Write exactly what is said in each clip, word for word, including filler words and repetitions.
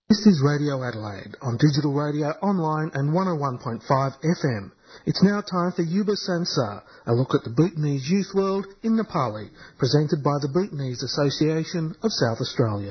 This is Radio Adelaide on digital radio, online and one oh one point five F M. It's now time for Yuba Sansar, a look at the Bhutanese youth world in Nepali, presented by the Bhutanese Association of South Australia.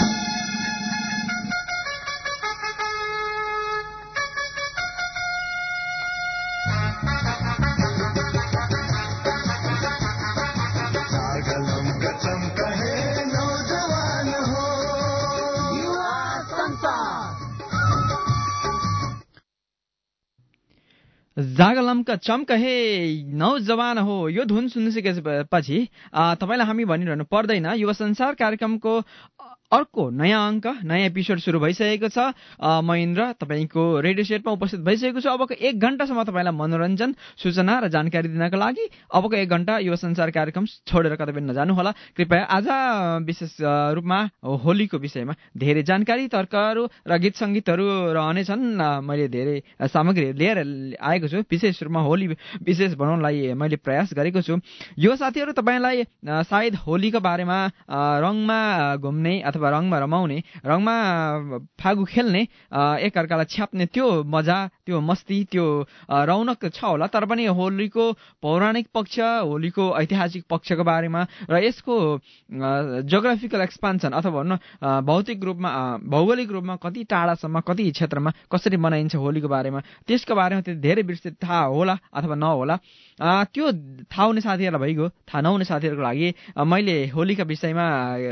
जागलमका चम्क हे नौजवान हो यो धुन सुनिसकेपछि तपाईलाई हामी भनिरहनु पर्दैन युवा संसार कार्यक्रमको अर्को नयाँ अङ्क नयाँ एपिसोड सुरु भइसकेको छ। म इन्द्र तपाईको रेडियो सेटमा उपस्थित भइसकेको छु। अबको एक घण्टासम्म तपाईलाई मनोरञ्जन सूचना र जानकारी दिनका लागि अबको एक घण्टा युवा संसार कार्यक्रम छोडेर कतै पनि नजानुहोला कृपया। आज विशेष रूपमा होलीको विषयमा धेरै जानकारी, तर्कहरू र गीत सङ्गीतहरू रहनेछन्। मैले धेरै सामग्री लिएर आएको छु। विशेष रूपमा होली विशेष बनाउनलाई मैले प्रयास गरेको छु। यो साथीहरू तपाईलाई सायद होलीको बारेमा रङमा घुम्ने अथवा रङमा रमाउने, रङमा फागु खेल्ने, एकअर्कालाई छ्याप्ने त्यो मजा, त्यो मस्ती, त्यो रौनक छ होला। तर पनि होलीको पौराणिक पक्ष, होलीको ऐतिहासिक पक्षको बारेमा र यसको जोग्राफिकल एक्सपान्सन अथवा भन्न भौतिक रूपमा भौगोलिक रूपमा कति टाढासम्म कति क्षेत्रमा कसरी मनाइन्छ होलीको बारेमा, त्यसको बारेमा त्यो धेरै विस्तृत थाहा होला अथवा नहोला। त्यो थाहा हुने साथीहरूलाई भइगयो। थाहा नहुने साथीहरूको लागि मैले होलीका विषयमा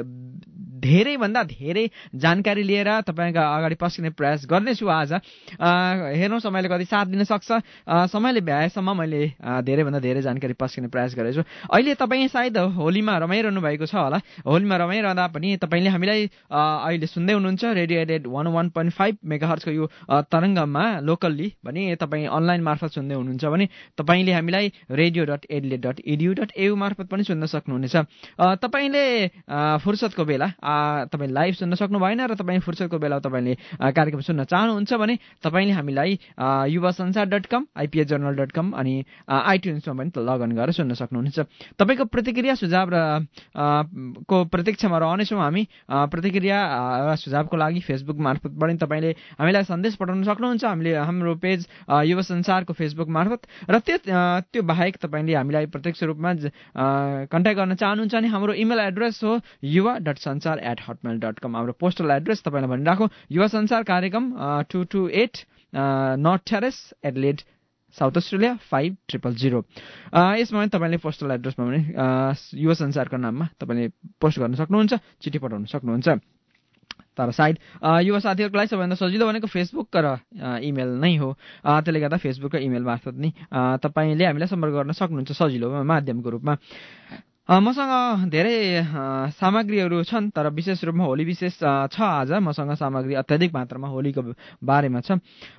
धेरै भन्दा धेरै जानकारी लिएर तपाईका अगाडि पस्किने प्रयास गर्नेछु। आज हेर्नु समयले कति साथ दिन सक्छ। समयले भ्याएसम्म मैले धेरै भन्दा धेरै जानकारी पस्किने प्रयास गरेछु। अहिले तपाईँ सायद होलीमा रमाइरहनु भएको छ होला। होलीमा रमाइरहँदा पनि तपाईँले हामीलाई अहिले सुन्दै हुनुहुन्छ रेडियो एडेड वान वान पोइन्ट फाइभ मेगाहर्जको यो तरङ्गमा लोकल्ली भने तपाईँ अनलाइन मार्फत सुन्दै हुनुहुन्छ भने तपाईँले हामीलाई radio dot Adelaide dot edu dot AU मार्फत पनि सुन्न सक्नुहुनेछ। तपाईँले फुर्सदको बेला तपाईँ लाइभ सुन्न सक्नु भएन र तपाईँ फुर्सदको बेला तपाईँले कार्यक्रम सुन्न चाहनुहुन्छ भने तपाईँले हामीलाई Yuva Sansar dot com, IPH journal dot com अनि आइट्युन्समा पनि लगइन गरेर सुन्न सक्नुहुनेछ। तपाईँको प्रतिक्रिया सुझाव र को प्रतीक्षामा रहनेछौँ हामी। प्रतिक्रिया र सुझावको लागि फेसबुक मार्फत पनि तपाईँले हामीलाई सन्देश पठाउन सक्नुहुन्छ। हामीले हाम्रो पेज युवा संसारको फेसबुक मार्फत र त्यो त्यो बाहेक तपाईँले हामीलाई प्रत्यक्ष रूपमा कन्ट्याक्ट गर्न चाहनुहुन्छ भने हाम्रो इमेल एड्रेस हो युवा डट संसार एट हटमेल डट कम। हाम्रो पोस्टल एड्रेस तपाईँलाई भनिराखौँ युवा संसार कार्यक्रम two two eight North Terrace Adelaide South Australia five triple zero. यसमा पनि तपाईँले पोस्टल एड्रेसमा पनि युवा संसारको नाममा तपाईँले पोस्ट गर्न सक्नुहुन्छ, चिठी पठाउन सक्नुहुन्छ। तर सायद युवा साथीहरूको लागि सबैभन्दा सजिलो भनेको फेसबुक र इमेल नै हो। त्यसले गर्दा फेसबुक र इमेल मार्फत नि तपाईँले हामीलाई सम्पर्क गर्न सक्नुहुन्छ सजिलो माध्यमको रूपमा। मसँग धेरै सामग्रीहरू छन् तर विशेष रूपमा होली विशेष छ। आज मसँग सामग्री अत्याधिक मात्रामा होलीको बारेमा छ।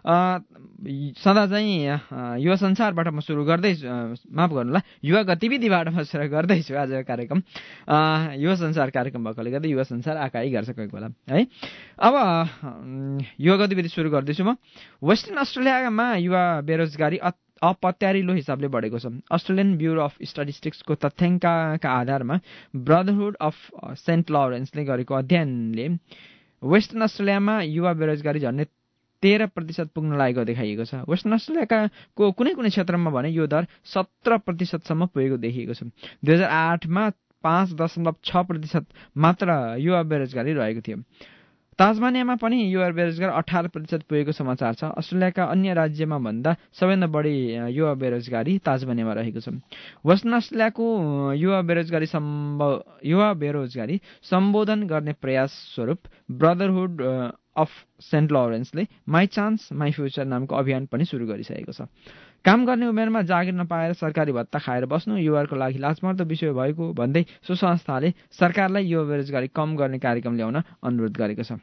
सदा चाहिँ युवा संसारबाट म सुरु गर्दैछु, माफ गर्नुला युवा गतिविधिबाट म सुरु गर्दैछु आज कार्यक्रम। युवा संसार कार्यक्रम भएकोले गर्दा युवा संसार आएकै गर्छ कोही बेला है। अब युवा गतिविधि सुरु गर्दैछु म। वेस्टर्न अस्ट्रेलियामा युवा बेरोजगारी अपत्यारिलो हिसाबले बढेको छ। अस्ट्रेलियन ब्युरो अफ स्ट्याटिस्टिक्सको तथ्याङ्कका आधारमा ब्रदरहुड अफ सेन्ट लरेन्सले गरेको अध्ययनले वेस्टर्न अस्ट्रेलियामा युवा बेरोजगारी झन्डै तेह्र प्रतिशत पुग्न लागेको देखाइएको छ। वेस्टर्न अस्ट्रेलियाका को कुनै कुनै क्षेत्रमा भने यो दर सत्र प्रतिशतसम्म पुगेको देखिएको छ। दुई हजार आठमा पाँच दशमलव छ प्रतिशत मात्र युवा बेरोजगारी रहेको थियो। ताजमानियामा पनि युवा बेरोजगार अठार प्रतिशत पुगेको समाचार छ। अस्ट्रेलियाका अन्य राज्यमा भन्दा सबैभन्दा बढी युवा बेरोजगारी ताजमानियामा रहेको छ। वेस्टर्न अस्ट्रेलियाको युवा बेरोजगारी युवा बेरोजगारी सम्बोधन गर्ने प्रयास स्वरूप ब्रदरहुड अफ सेन्ट लरेन्सले माई चान्स माई फ्युचर नामको अभियान पनि सुरु गरिसकेको छ। काम गर्ने उमेरमा जागिर नपाएर सरकारी भत्ता खाएर बस्नु युवाहरूको लागि लाजमर्दो विषय भएको भन्दै सो संस्थाले सरकारलाई युवा बेरोजगारी कम गर्ने कार्यक्रम ल्याउन अनुरोध गरेको छ।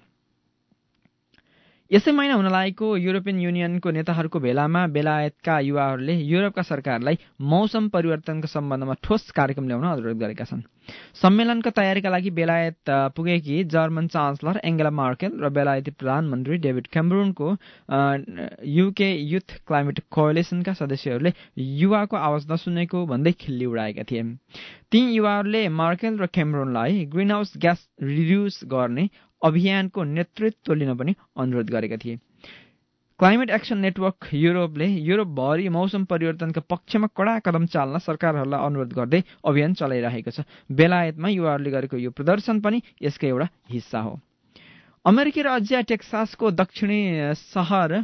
यसै महिना हुन लागेको युरोपियन युनियनको नेताहरूको भेलामा बेलायतका युवाहरूले युरोपका सरकारलाई मौसम परिवर्तनको सम्बन्धमा ठोस कार्यक्रम ल्याउन अनुरोध गरेका छन्। सम्मेलनको तयारीका लागि बेलायत पुगेकी जर्मन चान्सलर एङ्गेला मार्केल र बेलायती प्रधानमन्त्री डेभिड क्यामेरुनको युके युथ क्लाइमेट कोअलिसनका सदस्यहरूले युवाको आवाज नसुनेको भन्दै खिल्ली उडाएका थिए। ती युवाहरूले मार्केल र क्यामेरुनलाई ग्रिनहाउस ग्यास रिड्युस गर्ने अभियानको नेतृत्व लिन पनि अनुरोध गरेका थिए। क्लाइमेट एक्सन नेटवर्क युरोपले युरोपभरि मौसम परिवर्तनका पक्षमा कडा कदम चाल्न सरकारहरूलाई अनुरोध गर्दै अभियान चलाइरहेको छ। बेलायतमा युवाहरूले गरेको यो प्रदर्शन पनि यसकै एउटा हिस्सा हो। अमेरिकी राज्य टेक्सासको दक्षिणी सहर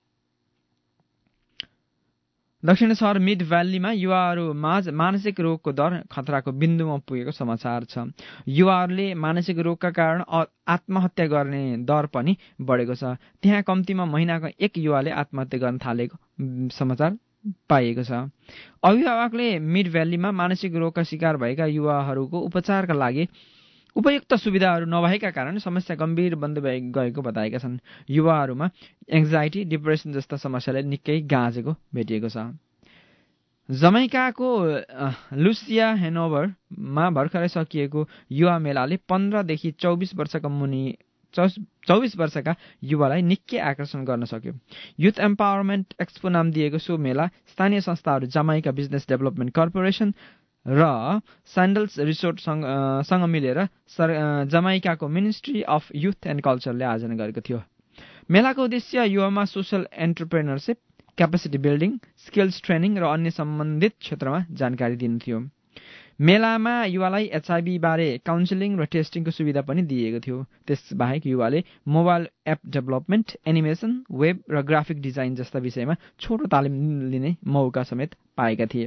दक्षिणी सहर मिड भ्यालीमा युवाहरू माझ मानसिक रोगको दर खतराको बिन्दुमा पुगेको समाचार छ। युवाहरूले मानसिक रोगका कारण आत्महत्या गर्ने दर पनि बढेको छ। त्यहाँ कम्तीमा महिनाको एक युवाले आत्महत्या गर्न थालेको समाचार पाइएको छ। अभिभावकले मिड भ्यालीमा मानसिक रोगका शिकार भएका युवाहरूको उपचारका लागि उपयुक्त सुविधाहरू नभएका कारण समस्या गम्भीर बन्दै गएको बताएका छन्। युवाहरूमा एङ्जाइटी, डिप्रेसन जस्ता समस्याले निकै गाँजेको भेटिएको छ। जमैकाको लुसिया हेनोभरमा भर्खरै सकिएको युवा मेलाले पन्ध्रदेखि चौबिस वर्षका मुनि चौबिस वर्षका युवालाई निकै आकर्षण गर्न सक्यो। युथ एम्पावरमेन्ट एक्सपो नाम दिएको सो मेला स्थानीय संस्थाहरू जमाइका बिजनेस डेभलपमेन्ट कर्पोरेसन र स्यान्डल्स रिसोर्टसँग मिलेर जमाइकाको मिनिस्ट्री अफ युथ एन्ड कल्चरले आयोजना गरेको थियो। मेलाको उद्देश्य युवामा social entrepreneurship, capacity building, skills training र अन्य सम्बन्धित क्षेत्रमा जानकारी दिनु थियो। मेलामा युवालाई एचआईभी बारे काउन्सिलिङ र टेस्टिङको सुविधा पनि दिएको थियो। त्यसबाहेक युवाले mobile app development, animation, web र ग्राफिक डिजाइन जस्ता विषयमा छोटो तालिम लिने मौका समेत पाएका थिए।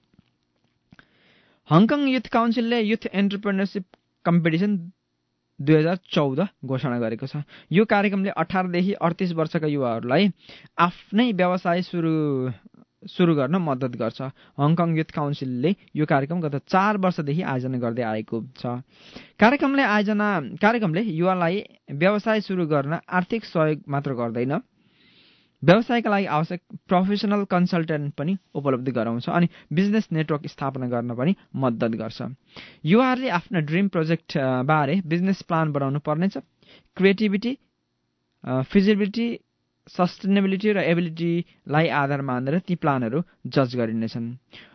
हङकङ युथ काउन्सिलले युथ एन्टरप्रेनरसिप कम्पिटिसन दुई हजार चौध घोषणा गरेको छ। यो कार्यक्रमले अठारदेखि अडतिस वर्षका युवाहरूलाई आफ्नै व्यवसाय सुरु सुरु गर्न मद्दत गर्छ। हङकङ युथ काउन्सिलले यो कार्यक्रम गत चार वर्षदेखि आयोजना गर्दै आएको छ। कार्यक्रमले आयोजना कार्यक्रमले युवालाई व्यवसाय सुरु गर्न आर्थिक सहयोग मात्र गर्दैन, व्यवसायका लागि आवश्यक प्रोफेसनल कन्सल्टेन्ट पनि उपलब्ध गराउँछ अनि बिजनेस नेटवर्क स्थापना गर्न पनि मद्दत गर्छ। युवाहरूले आफ्ना ड्रिम प्रोजेक्ट बारे बिजनेस प्लान बनाउनु पर्नेछ। क्रिएटिभिटी, फिजिबिलिटी, सस्टेनेबिलिटी र एबिलिटीलाई आधार मानेर ती प्लानहरू जज गरिनेछन्।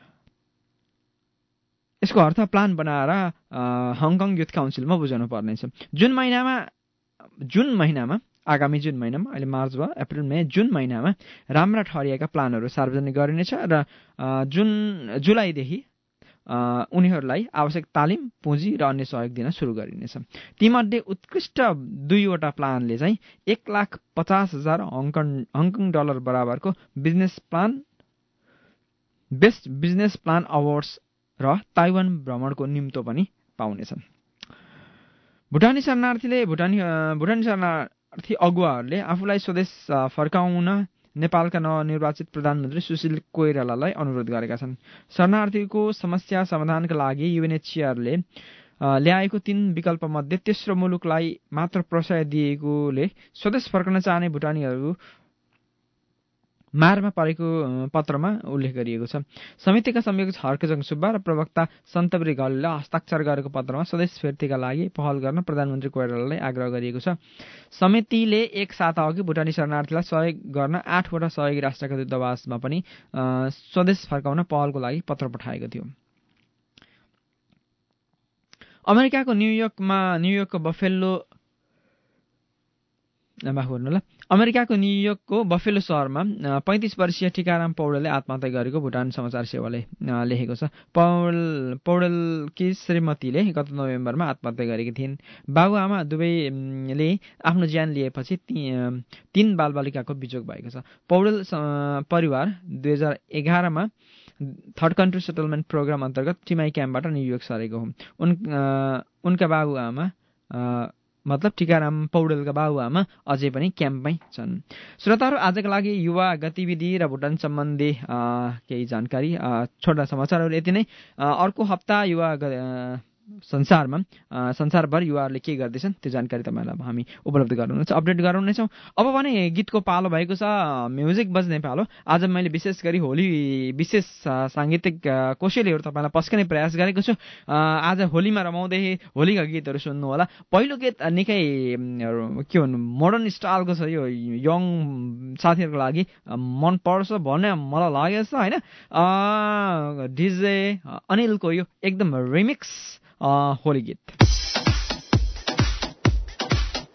यसको अर्थ प्लान बनाएर हङकङ युथ काउन्सिलमा बुझाउनु पर्नेछ। जुन महिनामा जुन महिनामा आगामी जुन महिनामा अहिले मार्च वा अप्रिल, मे, जुन महिनामा राम्रा ठहरिएका प्लानहरू सार्वजनिक गरिनेछ र जुन जुलाईदेखि उनीहरूलाई आवश्यक तालिम, पुँजी र अन्य सहयोग दिन सुरु गरिनेछ। तीमध्ये उत्कृष्ट दुईवटा प्लानले चाहिँ एक लाख पचास हजार हङकङ हङकङ डलर बराबरको business plan, best business plan awards र ताइवान भ्रमणको निम्तो पनि पाउनेछन्। भुटानी शरणार्थीले भुटानी भुटानी शरणार्थी अगुवाहरूले आफूलाई स्वदेश फर्काउन नेपालका नवनिर्वाचित प्रधानमन्त्री सुशील कोइरालालाई अनुरोध गरेका छन्। शरणार्थीको समस्या समाधानका लागि युएनएचसीआरले ल्याएको तीन विकल्पमध्ये तेस्रो मुलुकलाई मात्र प्रश्रय दिएकोले स्वदेश फर्कन चाहने भुटानीहरू मारमा परेको पत्रमा उल्लेख गरिएको छ। समितिका संयोजक हर्कजङ सुब्बा र प्रवक्ता सन्तबरी घले हस्ताक्षर गरेको पत्रमा स्वदेश फिर्तीका लागि पहल गर्न प्रधानमन्त्री कोइरालालाई आग्रह गरिएको छ। समितिले एक साता अघि भुटानी शरणार्थीलाई सहयोग गर्न आठवटा सहयोगी राष्ट्रका दूतावासमा पनि स्वदेश फर्काउन पहलको लागि पत्र पठाएको थियो। अमेरिकाको न्युयोर्कमा न्युयोर्कको बफेलो माफ गर्नुहोला अमेरिकाको न्युयोर्कको बफेलो सहरमा पैंतिस वर्षीय टिकाराम पौडेलले आत्महत्या गरेको भुटान समाचार सेवाले लेखेको छ। पौडेल पौडेलकी श्रीमतीले गत नोभेम्बरमा आत्महत्या गरेकी थिइन्। बाबुआमा दुवैले आफ्नो ज्यान लिएपछि तीन बालबालिकाको बिजोग भएको छ। पौडेल परिवार दुई हजार एघारमा थर्ड कन्ट्री सेटलमेन्ट प्रोग्राम अन्तर्गत टिमाई क्याम्पबाट न्युयोर्क सरेको हो। उन उनका बाबुआमा मतलब टिकाराम पौडेलका बाबुआमा अझै पनि क्याम्पमै छन्। श्रोताहरू, आजका लागि युवा गतिविधि र भुटान सम्बन्धी केही जानकारी छोटा समाचारहरू यति नै। अर्को हप्ता युवा संसारमा संसारभर युवाहरूले के गर्दैछन् त्यो जानकारी तपाईँलाई हामी उपलब्ध गराउनेछौँ, अपडेट गराउनेछौँ। अब भने गीतको पालो भएको छ, म्युजिक बज्ने पालो। आज मैले विशेष गरी होली विशेष साङ्गीतिक कोसेलीहरू तपाईँलाई पस्कने प्रयास गरेको छु। आज होलीमा रमाउँदै होलीका गीतहरू सुन्नु होला। पहिलो गीत निकै के भन्नु मोडर्न स्टाइलको छ, यो यङ साथीहरूको लागि मन पर्छ भन्ने मलाई लागेको छ होइन। डिजे अनिलको यो एकदम रिमिक्स होली गीत।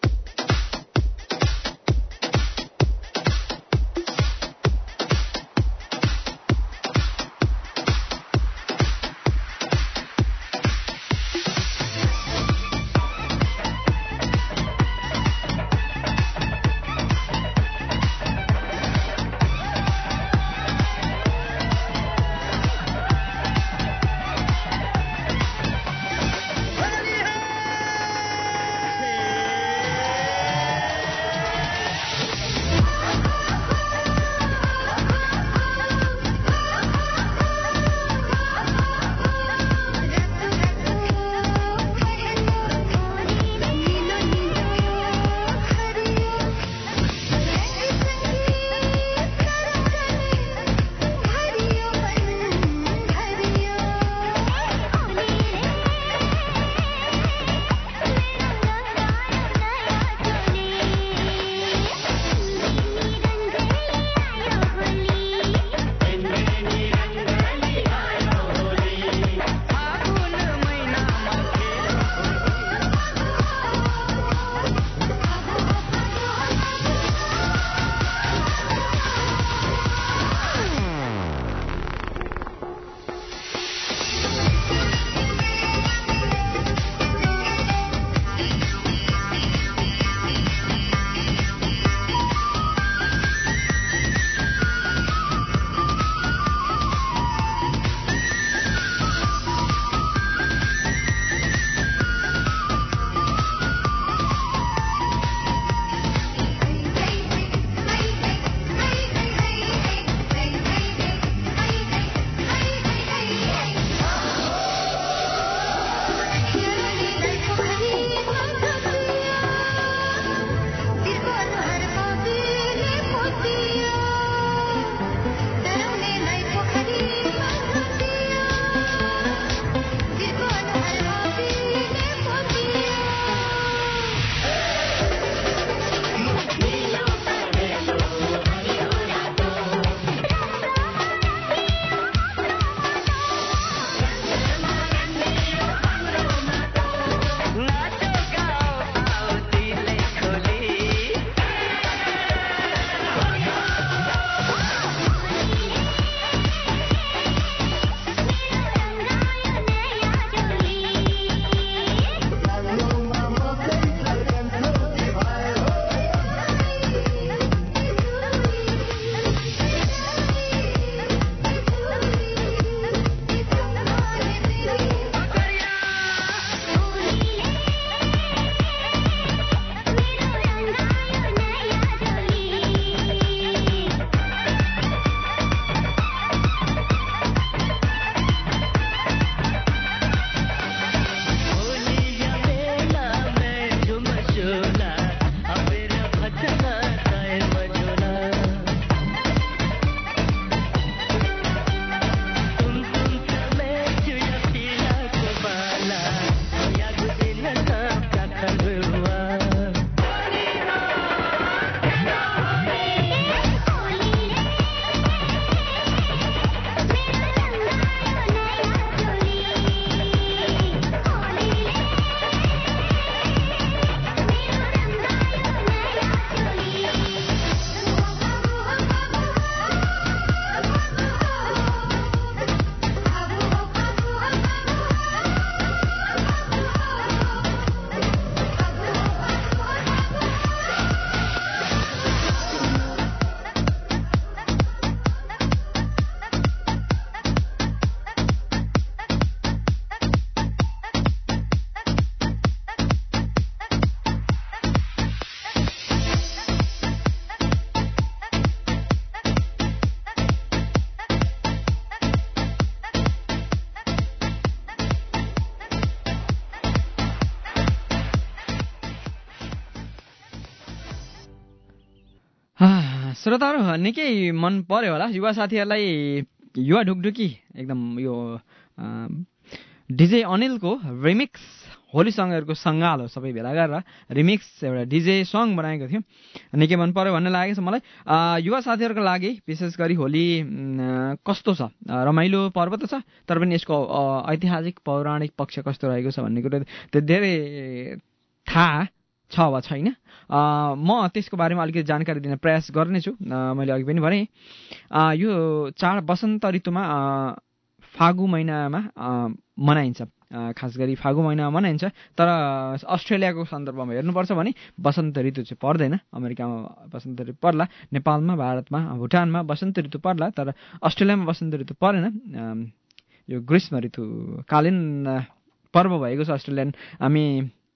श्रोताहरू निकै मन पर्यो होला युवा साथीहरूलाई युवा ढुकढुकी एकदम यो डिजे अनिलको रिमिक्स होली सङ्गहरूको सङ्गाल हो सबै भेला गरेर रिमिक्स एउटा डिजे सङ बनाएको थियो निकै मन पर्यो भन्ने लागेको छ मलाई। युवा साथीहरूको लागि विशेष गरी होली कस्तो छ रमाइलो पर्व त छ तर पनि यसको ऐतिहासिक पौराणिक पक्ष कस्तो रहेको छ भन्ने कुरो त्यो धेरै थाहा छ वा छैन म त्यसको बारेमा अलिकति जानकारी दिन प्रयास गर्नेछु। मैले अघि पनि भने यो चाड वसन्त ऋतुमा फागु महिनामा मनाइन्छ खास गरी फागु महिनामा मनाइन्छ तर अस्ट्रेलियाको सन्दर्भमा हेर्नुपर्छ भने वसन्त ऋतु चाहिँ पर्दैन। अमेरिकामा वसन्त ऋतु पर्ला, नेपालमा भारतमा भुटानमा वसन्त ऋतु पर्ला तर अस्ट्रेलियामा वसन्त ऋतु परेन। यो ग्रीष्म ऋतुकालीन पर्व भएको छ अस्ट्रेलियन हामी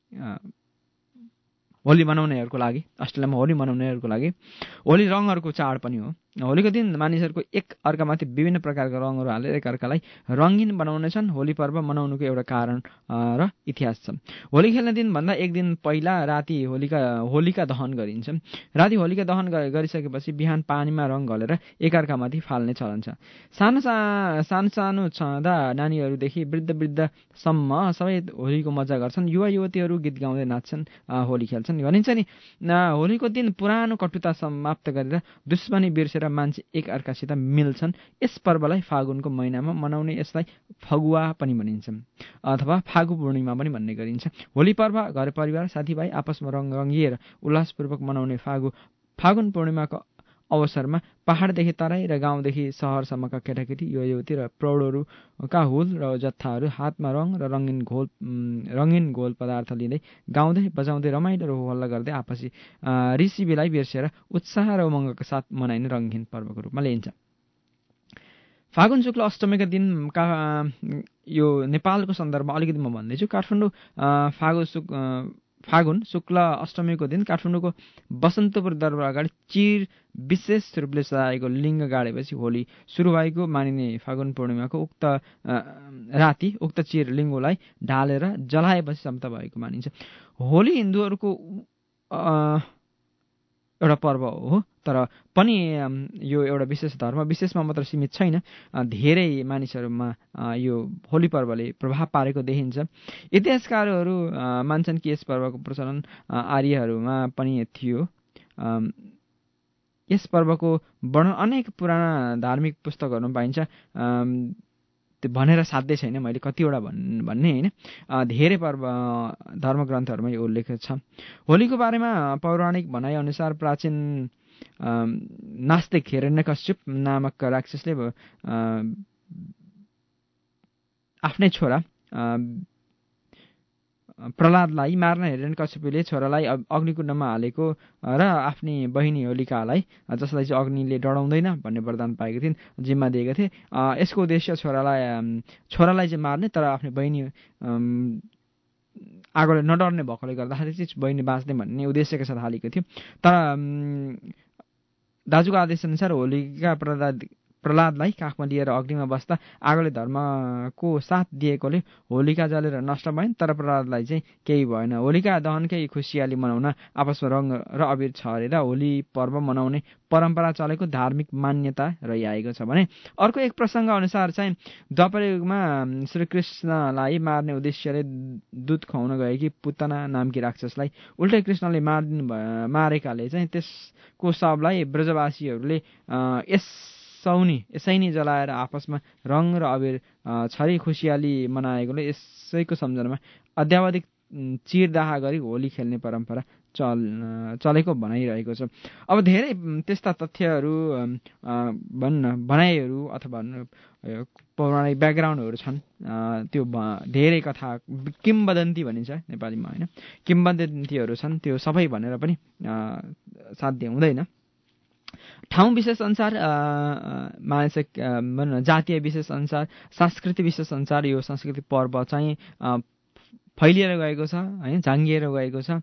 होली मनाउनेहरूको लागि अस्ट्रेलियामा होली मनाउनेहरूको लागि होली रङहरूको चाड पनि हो। होलीको दिन मानिसहरूको एक अर्कामाथि विभिन्न प्रकारका रङहरू हालेर एकअर्कालाई रङ्गीन बनाउनेछन्। होली पर्व मनाउनुको एउटा कारण र इतिहास छ। होली खेल्ने दिनभन्दा एक दिन पहिला राति होलिका होलिका दहन गरिन्छ। राति होलिका दहन गरिसकेपछि बिहान पानीमा रङ घलेर एकअर्कामाथि फाल्ने चलन छ। सानो सानो सानो छँदा नानीहरूदेखि वृद्ध वृद्धसम्म सबै होलीको मजा गर्छन्। युवा युवतीहरू गीत गाउँदै नाच्छन्, होली खेल्छन्। भनिन्छ नि होलीको दिन पुरानो कटुता समाप्त गरेर दुश्मनी बिर्सेर मान्छे एक अर्कासित मिल्छन्। यस पर्वलाई फागुनको महिनामा मनाउने यसलाई फगुवा पनि भनिन्छ अथवा फागु पूर्णिमा पनि भन्ने गरिन्छ। होली पर्व घर परिवार साथीभाइ आपसमा रङ रङ्गिएर उल्लासपूर्वक मनाउने फागु फागुन पूर्णिमाको अवसरमा पहाडदेखि तराई र गाउँदेखि सहरसम्मका केटाकेटी युवा युवती र प्रौढहरूका हुल र जत्थाहरू हातमा रङ र रङ्गीन घोल रङ्गीन घोल पदार्थ लिँदै गाउँदै बजाउँदै रमाइलो र होहल्ला गर्दै आपसी रिसिबीलाई बिर्सेर उत्साह र उमङ्गका साथ मनाइने रङ्गीन पर्वको रूपमा लिइन्छ। फागुन शुक्ल अष्टमीका दिन का यो नेपालको सन्दर्भमा अलिकति म भन्दैछु। काठमाडौँ फागु शुक फागुन शुक्ल अष्टमीको दिन काठमाडौँको बसन्तपुर दरबार अगाडि चिर विशेष रूपले सजाएको लिङ्ग गाडेपछि होली सुरु भएको मानिने फागुन पूर्णिमाको उक्त राति उक्त चिर लिङ्गोलाई ढालेर जलाएपछि समाप्त भएको मानिन्छ। होली हिन्दूहरूको एउटा पर्व हो तर पनि यो एउटा विशेष धर्म विशेषमा मात्र सीमित छैन। धेरै मानिसहरूमा यो होली पर्वले प्रभाव पारेको देखिन्छ। इतिहासकारहरू मान्छन् कि यस पर्वको प्रचलन आर्यहरूमा पनि थियो। यस पर्वको वर्णन अनेक पुराना धार्मिक पुस्तकहरूमा पाइन्छ। त्यो भनेर साध्य छैन मैले कतिवटा भन् भन्ने होइन धेरै पर्व धर्मग्रन्थहरूमा यो उल्लेख छ। होलीको बारेमा पौराणिक भनाइ अनुसार प्राचीन नास्तिक हिरण्यकश्यप नामक राक्षसले आफ्नै छोरा प्रहलादलाई मार्न हिरण्यकश्यपले छोरालाई अग्निकुण्डमा हालेको र आफ्नी बहिनी होलिकालाई जसलाई चाहिँ अग्निले डढाउँदैन भन्ने वरदान पाएको थिइन् जिम्मा दिएका थिए। यसको उद्देश्य छोरालाई छोरालाई चाहिँ मार्ने तर आफ्नी बहिनी आगोले नडर्ने भएकोले गर्दाखेरि चाहिँ बहिनी बाँच्ने भन्ने उद्देश्यका साथ हालेको थियो। तर दाजुको आदेश अनुसार होलिका प्रहलाद प्रहलादलाई काखमा लिएर अग्निमा बस्दा आगोले धर्मको साथ दिएकोले होलिका जलेर नष्ट भइन् तर प्रहलादलाई चाहिँ केही भएन। होलिका दहनकै खुसियाली मनाउन आपसमा रङ र अबिर छरेर होली पर्व मनाउने परम्परा चलेको धार्मिक मान्यता रहिआएको छ भने अर्को एक प्रसङ्ग अनुसार चाहिँ द्वापर युगमा श्रीकृष्णलाई मार्ने उद्देश्यले दुध खुवाउन गएकी पुतना नामकी राक्षसलाई उल्टै कृष्णले मारिदिनु मारेकाले चाहिँ त्यसको शवलाई ब्रजवासीहरूले यस सौनी यसै नै जलाएर आपसमा रङ र अबिर छरी खुसियाली मनाएकोले यसैको सम्झनामा अद्यावधिक चिरदाह गरी होली खेल्ने परम्परा चल चलेको भनाइरहेको छ। अब धेरै त्यस्ता तथ्यहरू भन्न भनाइहरू अथवा पौराणिक ब्याकग्राउन्डहरू छन्। त्यो धेरै कथा किम्बदन्ती भनिन्छ नेपालीमा होइन किम्बदन्तीहरू छन्। त्यो सबै भनेर पनि साध्य हुँदैन। ठाउँ विशेष अनुसार मानसिक जातीय विशेष अनुसार सांस्कृतिक विशेष अनुसार यो सांस्कृतिक पर्व चाहिँ फैलिएर गएको छ होइन झाङ्गिएर गएको छ।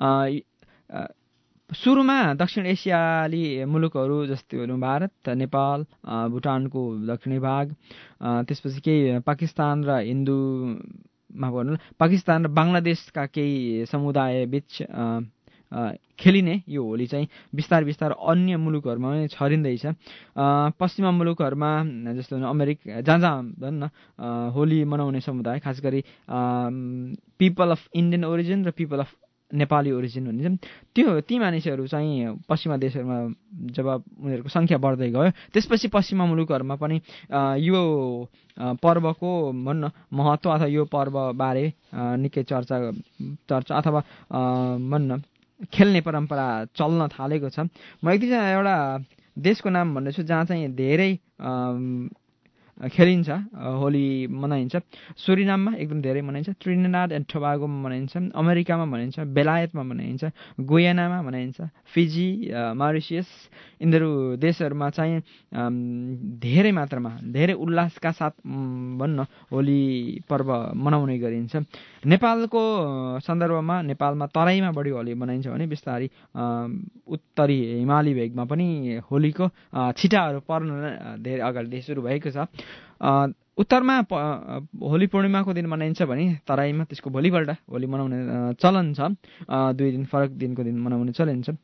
सुरुमा दक्षिण एसियाली मुलुकहरू जस्तै भारत नेपाल भुटानको दक्षिणी भाग त्यसपछि केही पाकिस्तान र हिन्दू माफ गर्नु पाकिस्तान र बङ्गलादेशका केही समुदाय बीच खेलिने यो होली चाहिँ बिस्तार बिस्तार अन्य मुलुकहरूमा पनि छरिँदैछ। पश्चिमा मुलुकहरूमा जस्तो अमेरिका जहाँ जहाँ भन् न होली मनाउने समुदाय, खास गरी पिपल अफ इन्डियन ओरिजिन र पिपल अफ नेपाली ओरिजिन भनिन्छ, त्यो ती मानिसहरू चाहिँ पश्चिमा देशहरूमा जब उनीहरूको सङ्ख्या बढ्दै गयो, त्यसपछि पश्चिमा मुलुकहरूमा पनि यो पर्वको भन्न महत्त्व अथवा यो पर्वबारे निकै चर्चा चर्चा अथवा भन्न खेल्ने परम्परा चल्न थालेको छ। म एक दुईजना एउटा देशको नाम भन्दैछु जहाँ चाहिँ धेरै खेलिन्छ, होली मनाइन्छ। सुरिनाममा एकदम धेरै मनाइन्छ, ट्रिनिडाड एन्ड टोबागोमा मनाइन्छ, अमेरिकामा मनाइन्छ, बेलायतमा मनाइन्छ, गुयानामा मनाइन्छ, फिजी, मरिसियस यिनीहरू देशहरूमा चाहिँ धेरै मात्रामा धेरै उल्लासका साथ भन्न होली पर्व मनाउने गरिन्छ। नेपालको सन्दर्भमा नेपालमा तराईमा बढी होली मनाइन्छ भने बिस्तारै उत्तरी हिमाली भेगमा पनि होलीको छिटाहरू पर्न धेरै अगाडि सुरु भएको छ। उत्तरमा होली पूर्णिमाको दिन मनाइन्छ भने तराईमा त्यसको भोलिपल्ट होली मनाउने चलन छ। दुई दिन फरक दिनको दिन मनाउने चलन छ।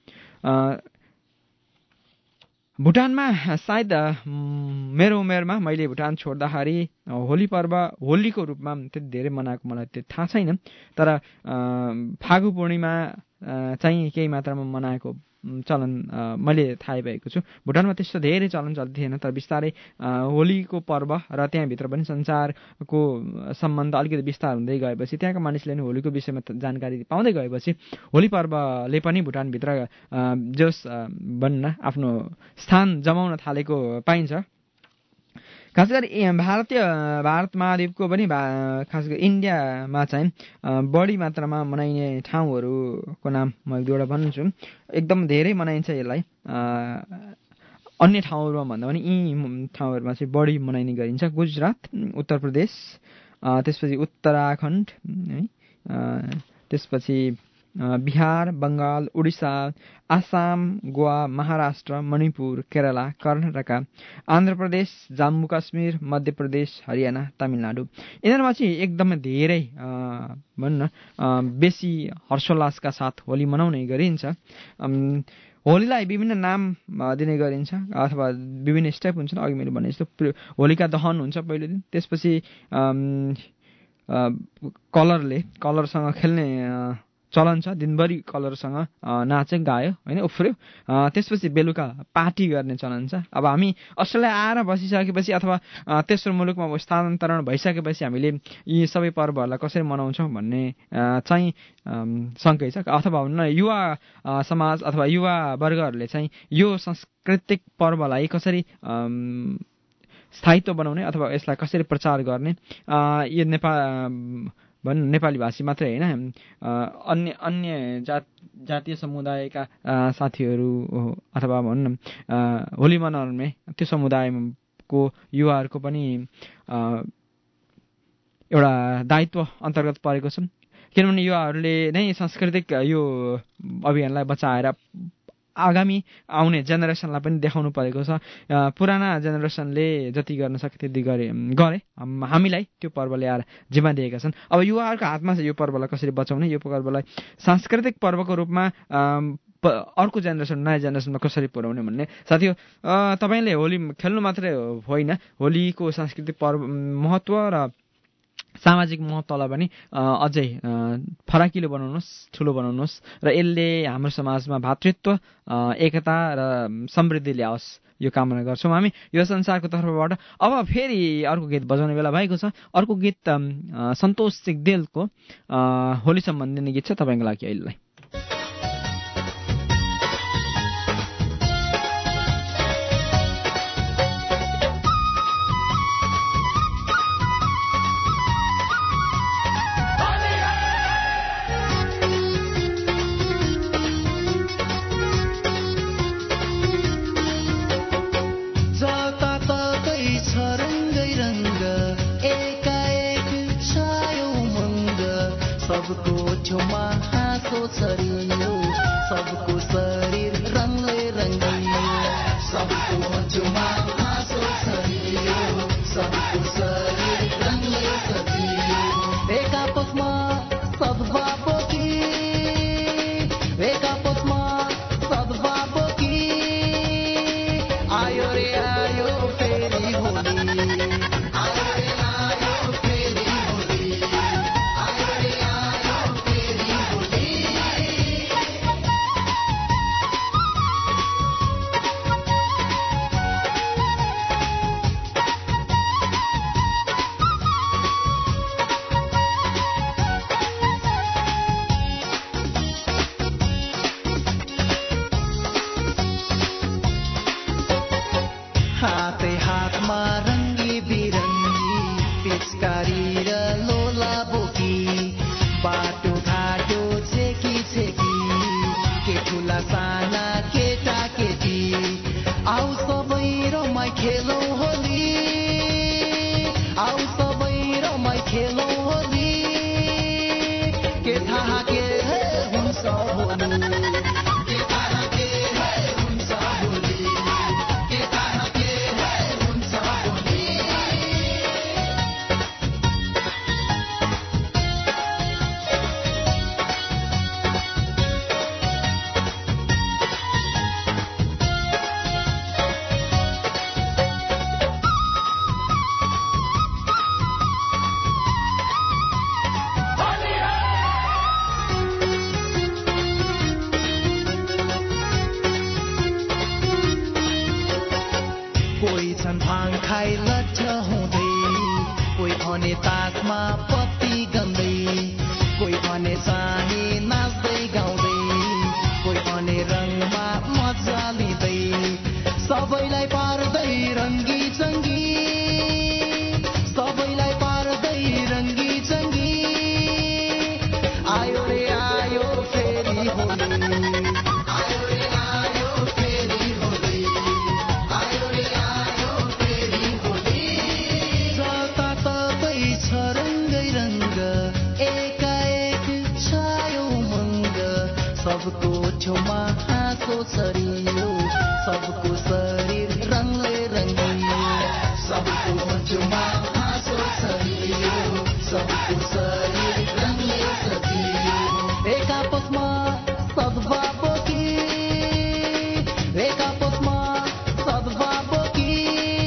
भुटानमा सायद मेरो उमेरमा मैले भुटान छोड्दाखेरि होली पर्व होलीको रूपमा त्यति धेरै मनाएको मलाई त्यो थाहा छैन, तर फागु पूर्णिमा चाहिँ केही मात्रामा मनाएको चलन मैले थाहा भएको छु। भुटानमा त्यस्तो धेरै चलन चल्दै थिएन, तर बिस्तारै होलीको पर्व र त्यहाँभित्र पनि संसारको सम्बन्ध अलिकति विस्तार हुँदै गएपछि त्यहाँका मानिसले पनि होलीको विषयमा जानकारी पाउँदै गएपछि होली पर्वले पनि भुटानभित्र जोस भन्न आफ्नो स्थान जमाउन थालेको पाइन्छ। खास गरी भारतीय भारत महाद्वीपको पनि खास गरी इन्डियामा चाहिँ बढी मात्रामा मनाइने ठाउँहरूको नाम म एक दुईवटा भन्छु। एकदम धेरै मनाइन्छ यसलाई। अन्य ठाउँहरूमा भन्दा पनि यी ठाउँहरूमा चाहिँ बढी मनाइने गरिन्छ। गुजरात, उत्तर प्रदेश, त्यसपछि उत्तराखण्ड है, त्यसपछि बिहार, बङ्गाल, उडिसा, आसाम, गोवा, महाराष्ट्र, मणिपुर, केरला, कर्नाटका, आन्ध्र प्रदेश, जम्मू काश्मीर, मध्य प्रदेश, हरियाणा, तमिलनाडु यिनीहरूमा चाहिँ एकदमै धेरै भन्न बेसी हर्षोल्लासका साथ होली मनाउने गरिन्छ। होलीलाई विभिन्न नाम दिने गरिन्छ अथवा विभिन्न स्टेप हुन्छन्। अघि मैले भने जस्तो होलिका दहन हुन्छ पहिलो दिन, त्यसपछि कलरले कलरसँग खेल्ने चलन छ, दिनभरि कलरसँग नाचे गायो होइन उफ्र्यो। त्यसपछि बेलुका पार्टी गर्ने चलन छ। अब हामी अस्ट्रेलिया आएर बसिसकेपछि अथवा तेस्रो मुलुकमा स्थानान्तरण भइसकेपछि हामीले यी सबै पर्वहरूलाई कसरी मनाउँछौँ भन्ने चाहिँ शङ्कै छ। अथवा भन्न युवा समाज अथवा युवा वर्गहरूले चाहिँ यो सांस्कृतिक पर्वलाई कसरी स्थायित्व बनाउने अथवा यसलाई कसरी प्रचार गर्ने, यो नेपाल भन् नेपाली भाषी मात्रै होइन, अन्य अन्य जात जातीय समुदायका साथीहरू अथवा भन्न होली मनाउने त्यो समुदायको युवाहरूको पनि एउटा दायित्व अन्तर्गत परेको छ। किनभने युवाहरूले नै सांस्कृतिक यो अभियानलाई बचाएर आगामी आउने जेनेरेसनलाई पनि देखाउनु परेको छ। पुराना जेनेरेसनले जति गर्न सके त्यति गरे गरे हामीलाई त्यो पर्व ल्याएर जिम्मा दिएका छन्। अब युवाहरूको हातमा छ यो पर्वलाई कसरी बचाउने, यो पर्वलाई सांस्कृतिक पर्वको रूपमा अर्को जेनेरेसन नयाँ जेनेरेसनमा कसरी पुर्याउने भन्ने। साथी हो, तपाईँले होली खेल्नु मात्रै होइन, होलीको सांस्कृतिक पर्व महत्त्व र सामाजिक महत्त्वलाई पनि अझै फराकिलो बनाउनुहोस्, ठुलो बनाउनुहोस् र यसले हाम्रो समाजमा भातृत्व, एकता र समृद्धि ल्याओस् यो कामना गर्छौँ हामी यो संसारको तर्फबाट। अब फेरि अर्को गीत बजाउने बेला भएको छ। अर्को गीत सन्तोष सिगदेलको होली सम्बन्धी गीत छ तपाईँको लागि अहिले। सबको शरीर रङ्गले रङ्गियो, सबको जुमा हाँसो छरियो, सबको शरीर रङ्गले सजियो। एक आपसमा सब बापोकी, एक ठुला साना केटा केटी आउ सबै रमाई खेलौ होली आउ सबै रमाई खेलौ होली के थाहा के हुन्छ होली के थाहा के हुन्छ होली के थाहा के हुन्छ होली कोही छन् भाङ खाइ लट्ठ हुँदै कोही भने तासमा पत्ती गन्दै कोही भने चाहे नाच्दै गाउँदै कोही भने रङमा मजा लिँदै सबैलाई पार्दै रङ्गी चङ्गी सबैलाई पार्दै रङ्गी चङ्गी आयो रे आयो फेरि होली आयो रे आयो फेरि होली आयो रे आयो फेरि होली जताततै छ रङ्गै रङ्ग एकाएक छायो मङ्ग सबको छेउमा हाँसो छरियो सबको शरीर रङले रङ्गियो सबको छेउमा हाँसो छरियो सबको शरीर रङले सजियो एक आपसमा सद्भाव बोकी एक आपसमा सद्भाव बोकी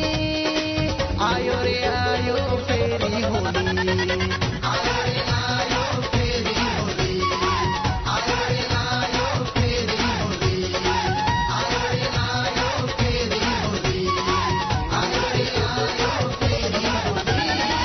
आयो रे आयो फेरि होली आयो रे आयो फेरि होली आयो रे आयो फेरि होली आयो रे आयो फेरि होली आयो रे आयो फेरि होली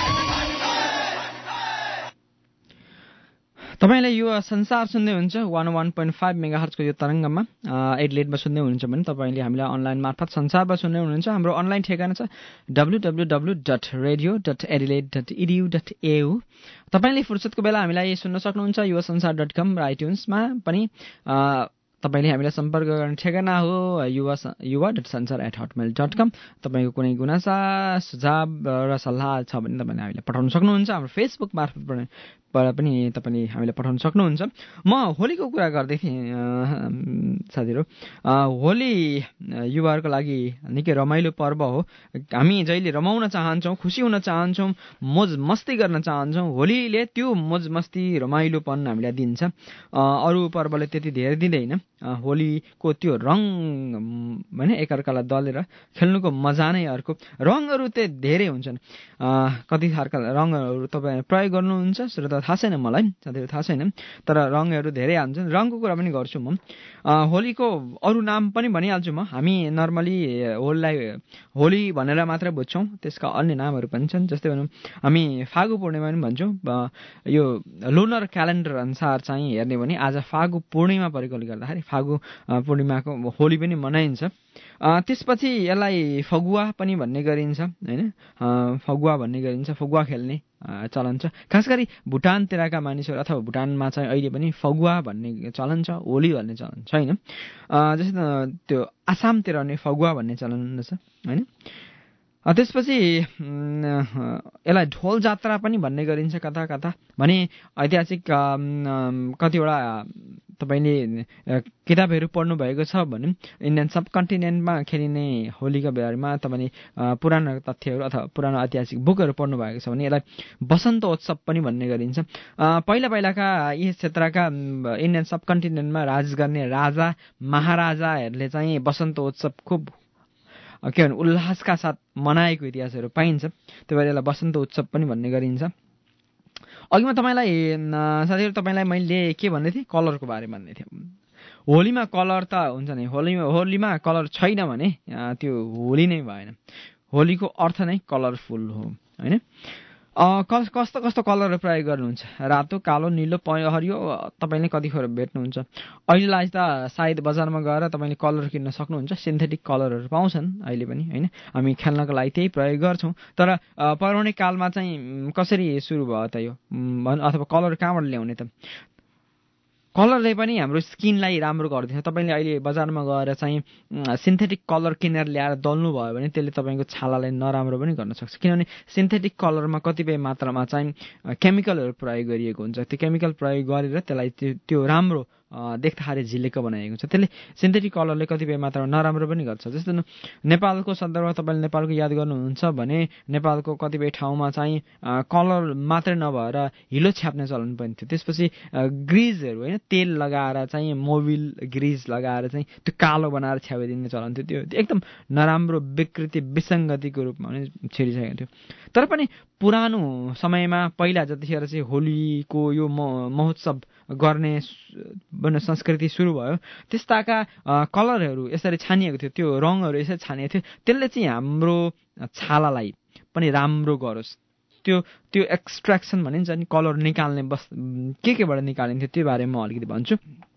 तपाईँले यो संसार सुन्दै हुन्छ one one point five mega हर्चको यो तरङ्गमा एडलेटमा सुन्दै हुनुहुन्छ भने तपाईँले हामीलाई अनलाइन मार्फत संसारमा सुन्दै हुनुहुन्छ हाम्रो अनलाइन ठेगाना छ W W W dot radio dot Adelaide dot edu dot AU तपाईँले फुर्सदको बेला हामीलाई सुन्न सक्नुहुन्छ युवा संसार डट कम र आइट्युन्समा पनि तपाईँले हामीलाई सम्पर्क गर्ने ठेगाना हो युवा युवा डट संसार एट हटमेल डट कम तपाईँको कुनै गुनासा सुझाव र सल्लाह छ भने तपाईँले हामीलाई पठाउन सक्नुहुन्छ हाम्रो फेसबुक मार्फत पनि तपाईँले हामीलाई पठाउन सक्नुहुन्छ म होलीको कुरा गर्दै थिएँ साथीहरू होली युवाहरूको लागि निकै रमाइलो पर्व हो हामी जहिले रमाउन चाहन्छौँ खुसी हुन चाहन्छौँ मोज मस्ती गर्न चाहन्छौँ होलीले त्यो मोज मस्ती रमाइलोपन हामीलाई दिन्छ अरू पर्वले त्यति धेरै दिँदैन होलीको त्यो रङ होइन एकअर्कालाई दलेर खेल्नुको मजा नै अर्को रङहरू चाहिँ धेरै हुन्छन् कति खालका रङहरू तपाईँ प्रयोग गर्नुहुन्छ श्रोता थाहा छैन मलाई साथीहरू थाहा छैन तर रङहरू धेरै हुन्छन् रङको कुरा पनि गर्छु म होलीको अरू नाम पनि भनिहाल्छु म हामी नर्मली होलीलाई होली भनेर मात्रै बुझ्छौँ त्यसका अन्य नामहरू पनि छन् जस्तै भनौँ हामी फागु पूर्णिमा पनि भन्छौँ यो लुनर क्यालेन्डर अनुसार चाहिँ हेर्ने भने आज फागु पूर्णिमा परेकोले गर्दाखेरि फागु पूर्णिमाको होली पनि मनाइन्छ त्यसपछि यसलाई फगुवा पनि भन्ने गरिन्छ होइन फगुवा भन्ने गरिन्छ फगुवा खेल्ने चलन छ खास गरी भुटानतिरका मानिसहरू अथवा भुटानमा चाहिँ अहिले पनि फगुवा भन्ने चलन छ होली भन्ने चलन छैन जस्तै त्यो आसामतिर नै फगुवा भन्ने चलन छ होइन त्यसपछि यसलाई ढोल जात्रा पनि भन्ने गरिन्छ कता कता भने ऐतिहासिक कतिवटा तपाईँले किताबहरू पढ्नु भएको छ भने इन्डियन सब कन्टिनेन्टमा खेलिने होलीका बारेमा तपाईँले पुरानो तथ्यहरू अथवा पुरानो ऐतिहासिक बुकहरू पढ्नु भएको छ भने यसलाई वसन्तोत्सव पनि भन्ने गरिन्छ पहिला पहिलाका यी क्षेत्रका इन्डियन सब कन्टिनेन्टमा राज गर्ने राजा महाराजाहरूले चाहिँ वसन्तोत्सव खुब के भन्छ उल्लासका साथ मनाएको इतिहासहरू पाइन्छ त्यही भएर यसलाई वसन्त उत्सव पनि भन्ने गरिन्छ अघि म तपाईँलाई साथीहरू तपाईँलाई मैले के भन्दै थिएँ कलरको बारे भन्दै थिएँ होलीमा कलर त हुन्छ नि होलीमा होलीमा कलर छैन भने त्यो होली नै भएन होलीको अर्थ नै कलरफुल हो होइन कस कस्तो कस्तो कलरहरू प्रयोग गर्नुहुन्छ रातो कालो निलो पहेँलो हरियो तपाईँले कतिखेर भेट्नुहुन्छ अहिलेलाई त सायद बजारमा गएर तपाईँले कलर किन्न सक्नुहुन्छ सिन्थेटिक कलरहरू पाउँछन् अहिले पनि होइन हामी खेल्नको लागि त्यही प्रयोग गर्छौँ तर पौराणिक कालमा चाहिँ कसरी सुरु भयो त यो अथवा कलर कहाँबाट ल्याउने त कलरले पनि हाम्रो स्किनलाई राम्रो गर्दैन। तपाईँले अहिले बजारमा गएर चाहिँ सिन्थेटिक कलर किनेर ल्याएर दल्नु भयो भने त्यसले तपाईँको छालालाई नराम्रो पनि गर्न सक्छ, किनभने सिन्थेटिक कलरमा कतिपय मात्रामा चाहिँ केमिकलहरू प्रयोग गरिएको हुन्छ। त्यो केमिकल प्रयोग गरेर त्यसलाई त्यो त्यो राम्रो देख्दाखेरि झिलेको बनाएको हुन्छ। त्यसले सिन्थेटिक कलरले कतिपय मात्रामा नराम्रो पनि गर्छ। जस्तो नेपालको सन्दर्भमा तपाईँले नेपालको याद गर्नुहुन्छ भने नेपालको कतिपय ठाउँमा चाहिँ कलर मात्रै नभएर हिलो छ्याप्ने चलन पनि थियो। त्यसपछि ग्रिजहरू होइन तेल लगाएर चाहिँ मोबिल ग्रिज लगाएर चाहिँ त्यो कालो बनाएर छ्यापिदिने चलन थियो। त्यो एकदम नराम्रो विकृति विसङ्गतिको रूपमा पनि छिरिसकेको थियो। तर पनि पुरानो समयमा पहिला जतिखेर चाहिँ होलीको यो महोत्सव गर्ने संस्कृति सुरु भयो त्यस्ताका कलरहरू यसरी छानिएको थियो, त्यो रङहरू यसरी छानिएको थियो, त्यसले चाहिँ हाम्रो छालालाई पनि राम्रो गरोस्। त्यो त्यो एक्सट्र्याक्सन भनिन्छ नि, कलर निकाल्ने बस के केबाट निकालिन्थ्यो त्यो बारेमा म अलिकति भन्छु।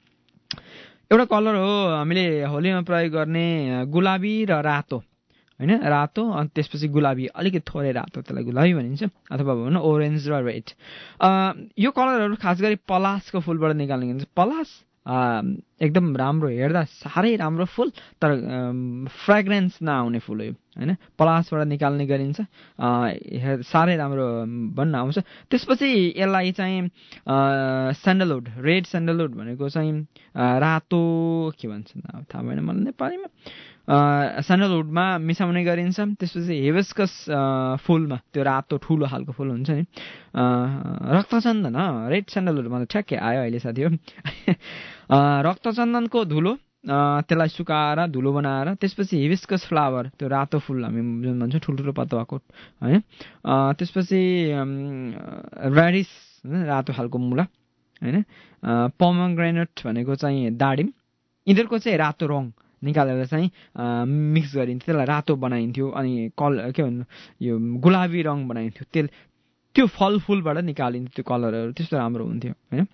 एउटा कलर हो हामीले होलीमा प्रयोग गर्ने गुलाबी र रातो होइन, रातो अनि त्यसपछि गुलाबी, अलिकति थोरै रातो, त्यसलाई गुलाबी भनिन्छ, अथवा भनौँ ओरेन्ज र रेड। यो कलरहरू खास गरी पलासको फुलबाट निकाल्ने गरिन्छ। पलास एकदम राम्रो, हेर्दा साह्रै राम्रो फुल तर फ्रेग्रेन्स नआउने फुल हो होइन, पलासबाट निकाल्ने गरिन्छ, साह्रै राम्रो भन्न आउँछ। त्यसपछि यसलाई चाहिँ स्यान्डलवुड, रेड स्यान्डलवुड भनेको चाहिँ रातो के भन्छ थाहा भएन मलाई नेपालीमा, स्यान्डलवुडमा मिसाउने गरिन्छ। त्यसपछि हिबिस्कस फुलमा, त्यो रातो ठुलो खालको फुल हुन्छ नि, रक्तचन्दन, रेड स्यान्डलवुड मतलब ठ्याक्कै आयो अहिले साथी हो। रक्तचन्दनको धुलो त्यसलाई सुकाएर धुलो बनाएर, त्यसपछि हिबिस्कस फ्लावर, त्यो रातो फुल हामी जुन भन्छौँ ठुल्ठुलो पत्ता भएको होइन, त्यसपछि रेडिस रातो खालको मुला होइन, पोमोग्रेनेट भनेको चाहिँ दाडिम, यिनीहरूको चाहिँ रातो रङ निकालेर चाहिँ मिक्स गरिन्थ्यो, त्यसलाई रातो बनाइन्थ्यो। अनि कल के भन्नु यो गुलाबी रङ बनाइन्थ्यो, त्यो त्यो फलफुलबाट निकालिन्थ्यो त्यो कलरहरू, त्यस्तो राम्रो हुन्थ्यो होइन।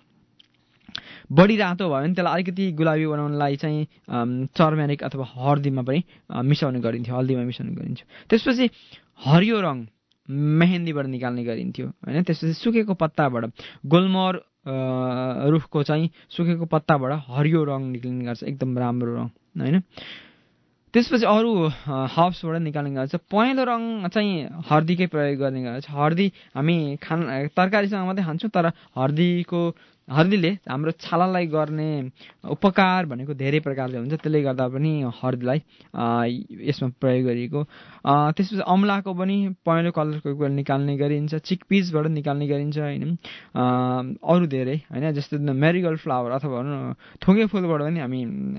बढी रातो भयो भने त्यसलाई अलिकति गुलाबी बनाउनलाई चाहिँ टर्मेरिक अथवा हर्दीमा पनि मिसाउने गरिन्थ्यो, हल्दीमा मिसाउने गरिन्थ्यो। त्यसपछि हरियो रङ मेहेन्दीबाट निकाल्ने गरिन्थ्यो होइन। त्यसपछि सुकेको पत्ताबाट, गोलमोहर रुखको चाहिँ सुकेको पत्ताबाट हरियो रङ निक्लिने गर्छ, एकदम राम्रो रङ होइन। त्यसपछि अरू हर्ब्सबाट निकाल्ने गर्छ। पहेँलो रङ चाहिँ हर्दीकै प्रयोग गर्ने गर्छ। हर्दी हामी खान तरकारीसँग मात्रै खान्छौँ, तर हर्दीको हर्दीले हाम्रो छालालाई गर्ने उपकार भनेको धेरै प्रकारले हुन्छ, त्यसले गर्दा पनि हर्दीलाई यसमा प्रयोग गरिएको। त्यसपछि अमलाको पनि पहेँलो कलरको निकाल्ने गरिन्छ, चिकपिसबाट निकाल्ने गरिन्छ होइन, अरू धेरै होइन, जस्तो मेरीगोल्ड फ्लावर अथवा थुङ्गे फुलबाट पनि हामी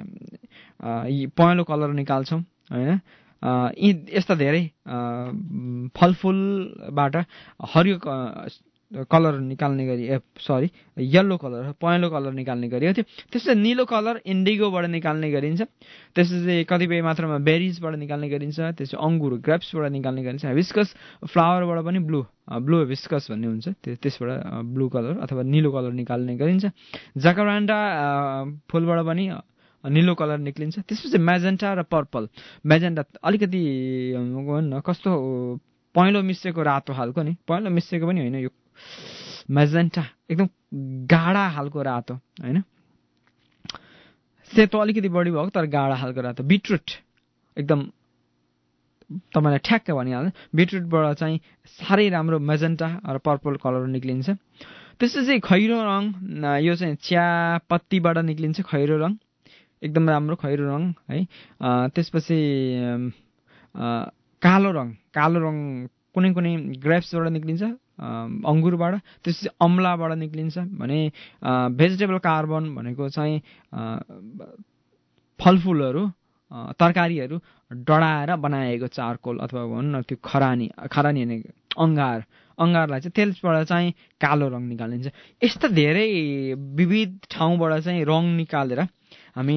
पहेँलो कलर निकाल्छौँ होइन। यी यस्ता धेरै फलफुलबाट हरियो कलर निकाल्ने गरी ए सरी येल्लो कलर पहेँलो कलर निकाल्ने गरिएको थियो। त्यसपछि निलो कलर इन्डिगोबाट निकाल्ने गरिन्छ। त्यसपछि कतिपय मात्रामा बेरिजबाट निकाल्ने गरिन्छ। त्यसपछि अङ्गुर ग्रेप्सबाट निकाल्ने गरिन्छ। हिबिस्कस फ्लावरबाट पनि ब्लू ब्लू हिबिस्कस भन्ने हुन्छ, त्यो त्यसबाट ब्लू कलर अथवा निलो कलर निकाल्ने गरिन्छ। जाकारान्डा फुलबाट पनि निलो कलर निक्लिन्छ। त्यसपछि म्याजेन्टा र पर्पल, म्याजेन्टा अलिकति कस्तो पहेँलो मिसिएको रातो खालको नि, पहेँलो मिसिएको पनि होइन, यो म्याजेन्टा एकदम गाढा खालको रातो होइन, सेतो अलिकति बढी भएको तर गाढा खालको रातो। बिटरुट एकदम तपाईँलाई ठ्याक्क भनिहाल्नु, बिटरुटबाट चाहिँ साह्रै राम्रो म्याजेन्टा र पर्पल कलर निक्लिन्छ। त्यसपछि खैरो रङ, यो चाहिँ चियापत्तीबाट निक्लिन्छ खैरो रङ, एकदम राम्रो खैरो रङ है। त्यसपछि कालो रङ, कालो रङ कुनै कुनै ग्रेप्सबाट निक्लिन्छ, अङ्गुरबाट। त्यसपछि अम्लाबाट निक्लिन्छ भने भेजिटेबल कार्बन भनेको चाहिँ फलफुलहरू तरकारीहरू डढाएर बनाएको चारकोल अथवा भनौँ न त्यो खरानी, खरानी भने अङ्गार, अङ्गारलाई चाहिँ त्यसबाट चाहिँ कालो रङ निकालिन्छ। यस्ता धेरै विविध ठाउँबाट चाहिँ रङ निकालेर हामी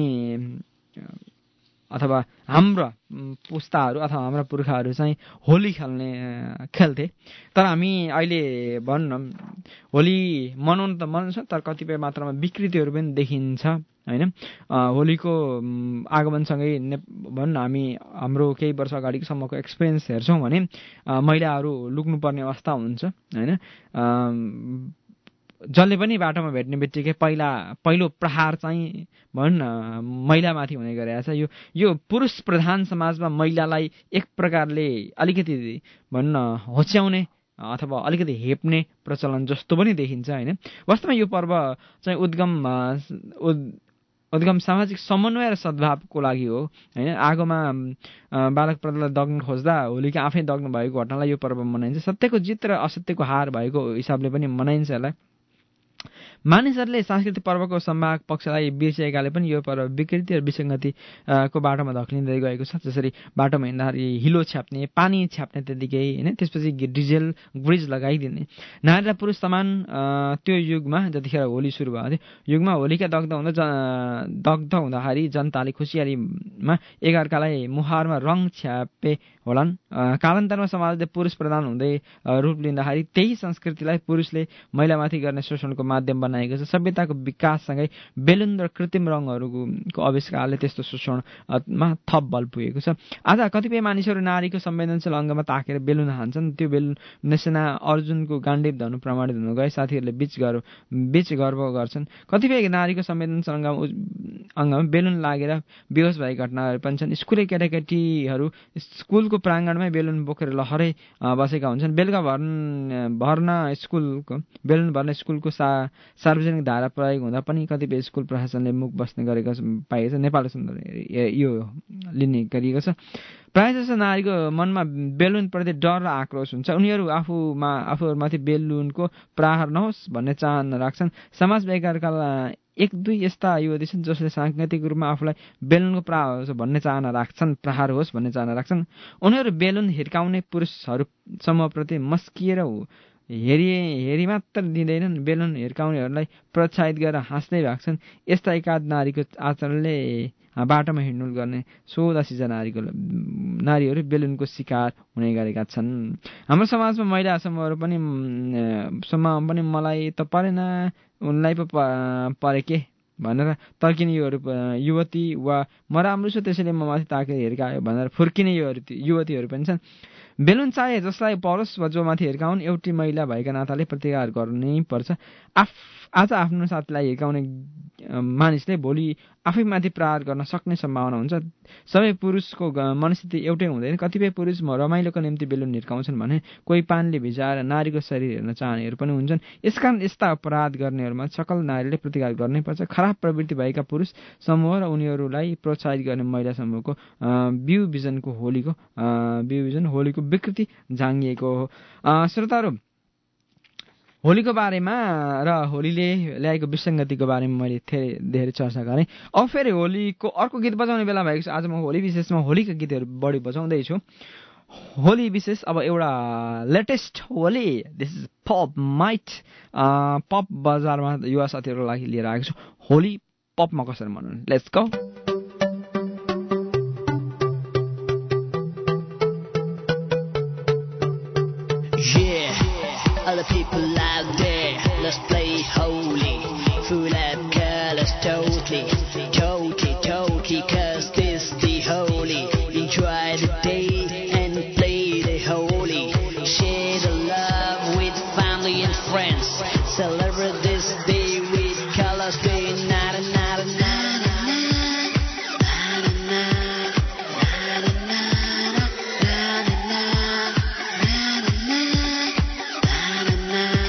अथवा हाम्रा पुस्ताहरू अथवा हाम्रा पुर्खाहरू चाहिँ होली खेल्ने खेल्थे। तर हामी अहिले भनौँ होली मनाउनु त मनाउँछ, तर कतिपय मात्रामा विकृतिहरू पनि देखिन्छ होइन। होलीको आगमनसँगै ने भनौँ न हामी हाम्रो केही वर्ष अगाडिसम्मको एक्सपिरियन्स हेर्छौँ भने महिलाहरू लुक्नुपर्ने अवस्था हुन्छ होइन। जसले पनि बाटोमा भेट्ने बित्तिकै पहिला पहिलो प्रहार चाहिँ भनौँ न महिलामाथि हुने गरेको छ। यो यो पुरुष प्रधान समाजमा महिलालाई एक प्रकारले अलिकति भनौँ न होच्याउने अथवा अलिकति हेप्ने प्रचलन जस्तो पनि देखिन्छ होइन। वास्तवमा यो पर्व चाहिँ उद्गम उद्गम सामाजिक समन्वय र सद्भावको लागि हो होइन। आगोमा बालक प्रहलादलाई दग्न खोज्दा होलीका आफै दग्न भएको घटनालाई यो पर्व मनाइन्छ। सत्यको जित र असत्यको हार भएको हिसाबले पनि मनाइन्छ यसलाई। मानिसहरूले सांस्कृतिक पर्वको सम्भाग पक्षलाई बिर्सिएकाले पनि यो पर्व विकृति र विसङ्गति को बाटोमा धक्लिँदै गएको छ। जसरी बाटोमा हिँड्दाखेरि हिलो छ्याप्ने, पानी छ्याप्ने त्यतिकै होइन, त्यसपछि डिजेल ग्रिज लगाइदिने। नारी र पुरुष समान त्यो युगमा जतिखेर होली सुरु भएको थियो युगमा होलीका दग्ध हुँदा दग्ध हुँदाखेरि जनताले खुसियालीमा एकअर्कालाई मुहारमा रङ छ्यापे होलान्। कालान्तरमा समाजले पुरुष प्रधान हुँदै रूप लिँदाखेरि त्यही संस्कृतिलाई पुरुषले महिलामाथि गर्ने शोषणको माध्यम बनाएको छ। सभ्यताको विकाससँगै बेलुन र कृत्रिम रङहरूको आविष्कारले त्यस्तो शोषणमा थप बल पुगेको छ। आज कतिपय मानिसहरू नारीको संवेदनशील अङ्गमा ताकेर बेलुन हान्छन्। त्यो बेलुन नेसेना अर्जुनको गाण्डीव धनु प्रमाणित हुनु गए साथीहरूले बीच गर्व बीच गर्व गर्छन्। कतिपय नारीको संवेदनशील अङ्गमा अङ्गमा बेलुन लागेर बेहोस भएका घटनाहरू पनि छन्। स्कुले केटाकेटीहरू स्कुलको प्राङ्गणमै बेलुन बोकेर लहरै बसेका हुन्छन्। बेलुका भर्न भर्न स्कुलको बेलुन भर्न स्कुलको सा सार्वजनिक धारा प्रयोग हुँदा पनि कतिपय स्कुल प्रशासनले मुख बस्ने गरेको पाइएको छ। नेपालको सन्दर्भ यो लिने गरिएको छ। प्रायः जसो नारीको मनमा बेलुनप्रति डर र आक्रोश हुन्छ। उनीहरू आफूमा आफूहरूमाथि बेलुनको प्रहार नहोस् भन्ने चाहना राख्छन्। समाज एकअर्कालाई एक दुई यस्ता युवती छन् जसले सांकेतिक रूपमा आफूलाई बेलुनको प्रहार होस् भन्ने चाहना राख्छन् प्रहार होस् भन्ने चाहना राख्छन्। उनीहरू बेलुन हिर्काउने पुरुषहरू समूहप्रति मस्किएर हेरी हेरी मात्र दिँदैनन्, बेलुन हिर्काउनेहरूलाई प्रोत्साहित गरेर हाँस्दै राख्छन्। यस्ता एकाध नारीको आचरणले बाटोमा हिँड्डुल गर्ने सोह्र नारीको नारीहरू बेलुनको शिकार हुने गरेका छन्। हाम्रो समाजमा महिला समूहहरू पनि समूहमा पनि मलाई त परेन उनलाई पो परे के भनेर तर्किने युवती वा म राम्रो छु त्यसैले म माथि ताकेर हिर्कायो भनेर फुर्किने युवतीहरू पनि छन्। बेलुन चाहे जसलाई परोस् वा जो माथि हिर्काउन् एउटी महिला भएका नाताले प्रतिकार गर्नै पर्छ। आफ आज आफ्नो साथीलाई हिर्काउने मानिसले भोलि आफैमाथि प्रहार गर्न सक्ने सम्भावना हुन्छ। सबै पुरुषको मनस्थिति एउटै हुँदैन। कतिपय पुरुष रमाइलोको निम्ति बेलुन हिर्काउँछन् भने कोही पानीले भिजाएर नारीको शरीर हेर्न चाहनेहरू पनि हुन्छन्। यसकारण यस्ता अपराध गर्नेहरूमा सकल नारीले प्रतिकार गर्नै पर्छ। खराब प्रवृत्ति भएका पुरुष समूह र उनीहरूलाई प्रोत्साहित गर्ने महिला समूहको बिउ बिजनको होलीको बिउ बिजन होलीको विकृति झाङ्गिएको हो। श्रोताहरू, होलीको बारेमा र होलीले ल्याएको विसङ्गतिको बारेमा मैले धेरै धेरै चर्चा गरेँ। अब फेरि होलीको अर्को गीत बजाउने बेला भएको छ। आज म होली विशेषमा होलीका गीतहरू बढी बजाउँदैछु। होली विशेष अब एउटा latest Holi this is pop might pop बजारमा युवा साथीहरूको लागि लिएर आएको छु। होली पपमा कसरी मनाउनु, let's go. All the people out there, let's play holy. Full of colors, totally, totally, totally, cause this the holy. Enjoy the day and play the holy. Share the love with family and friends. Celebrate this day with colors, day, nada, nada, nada. Na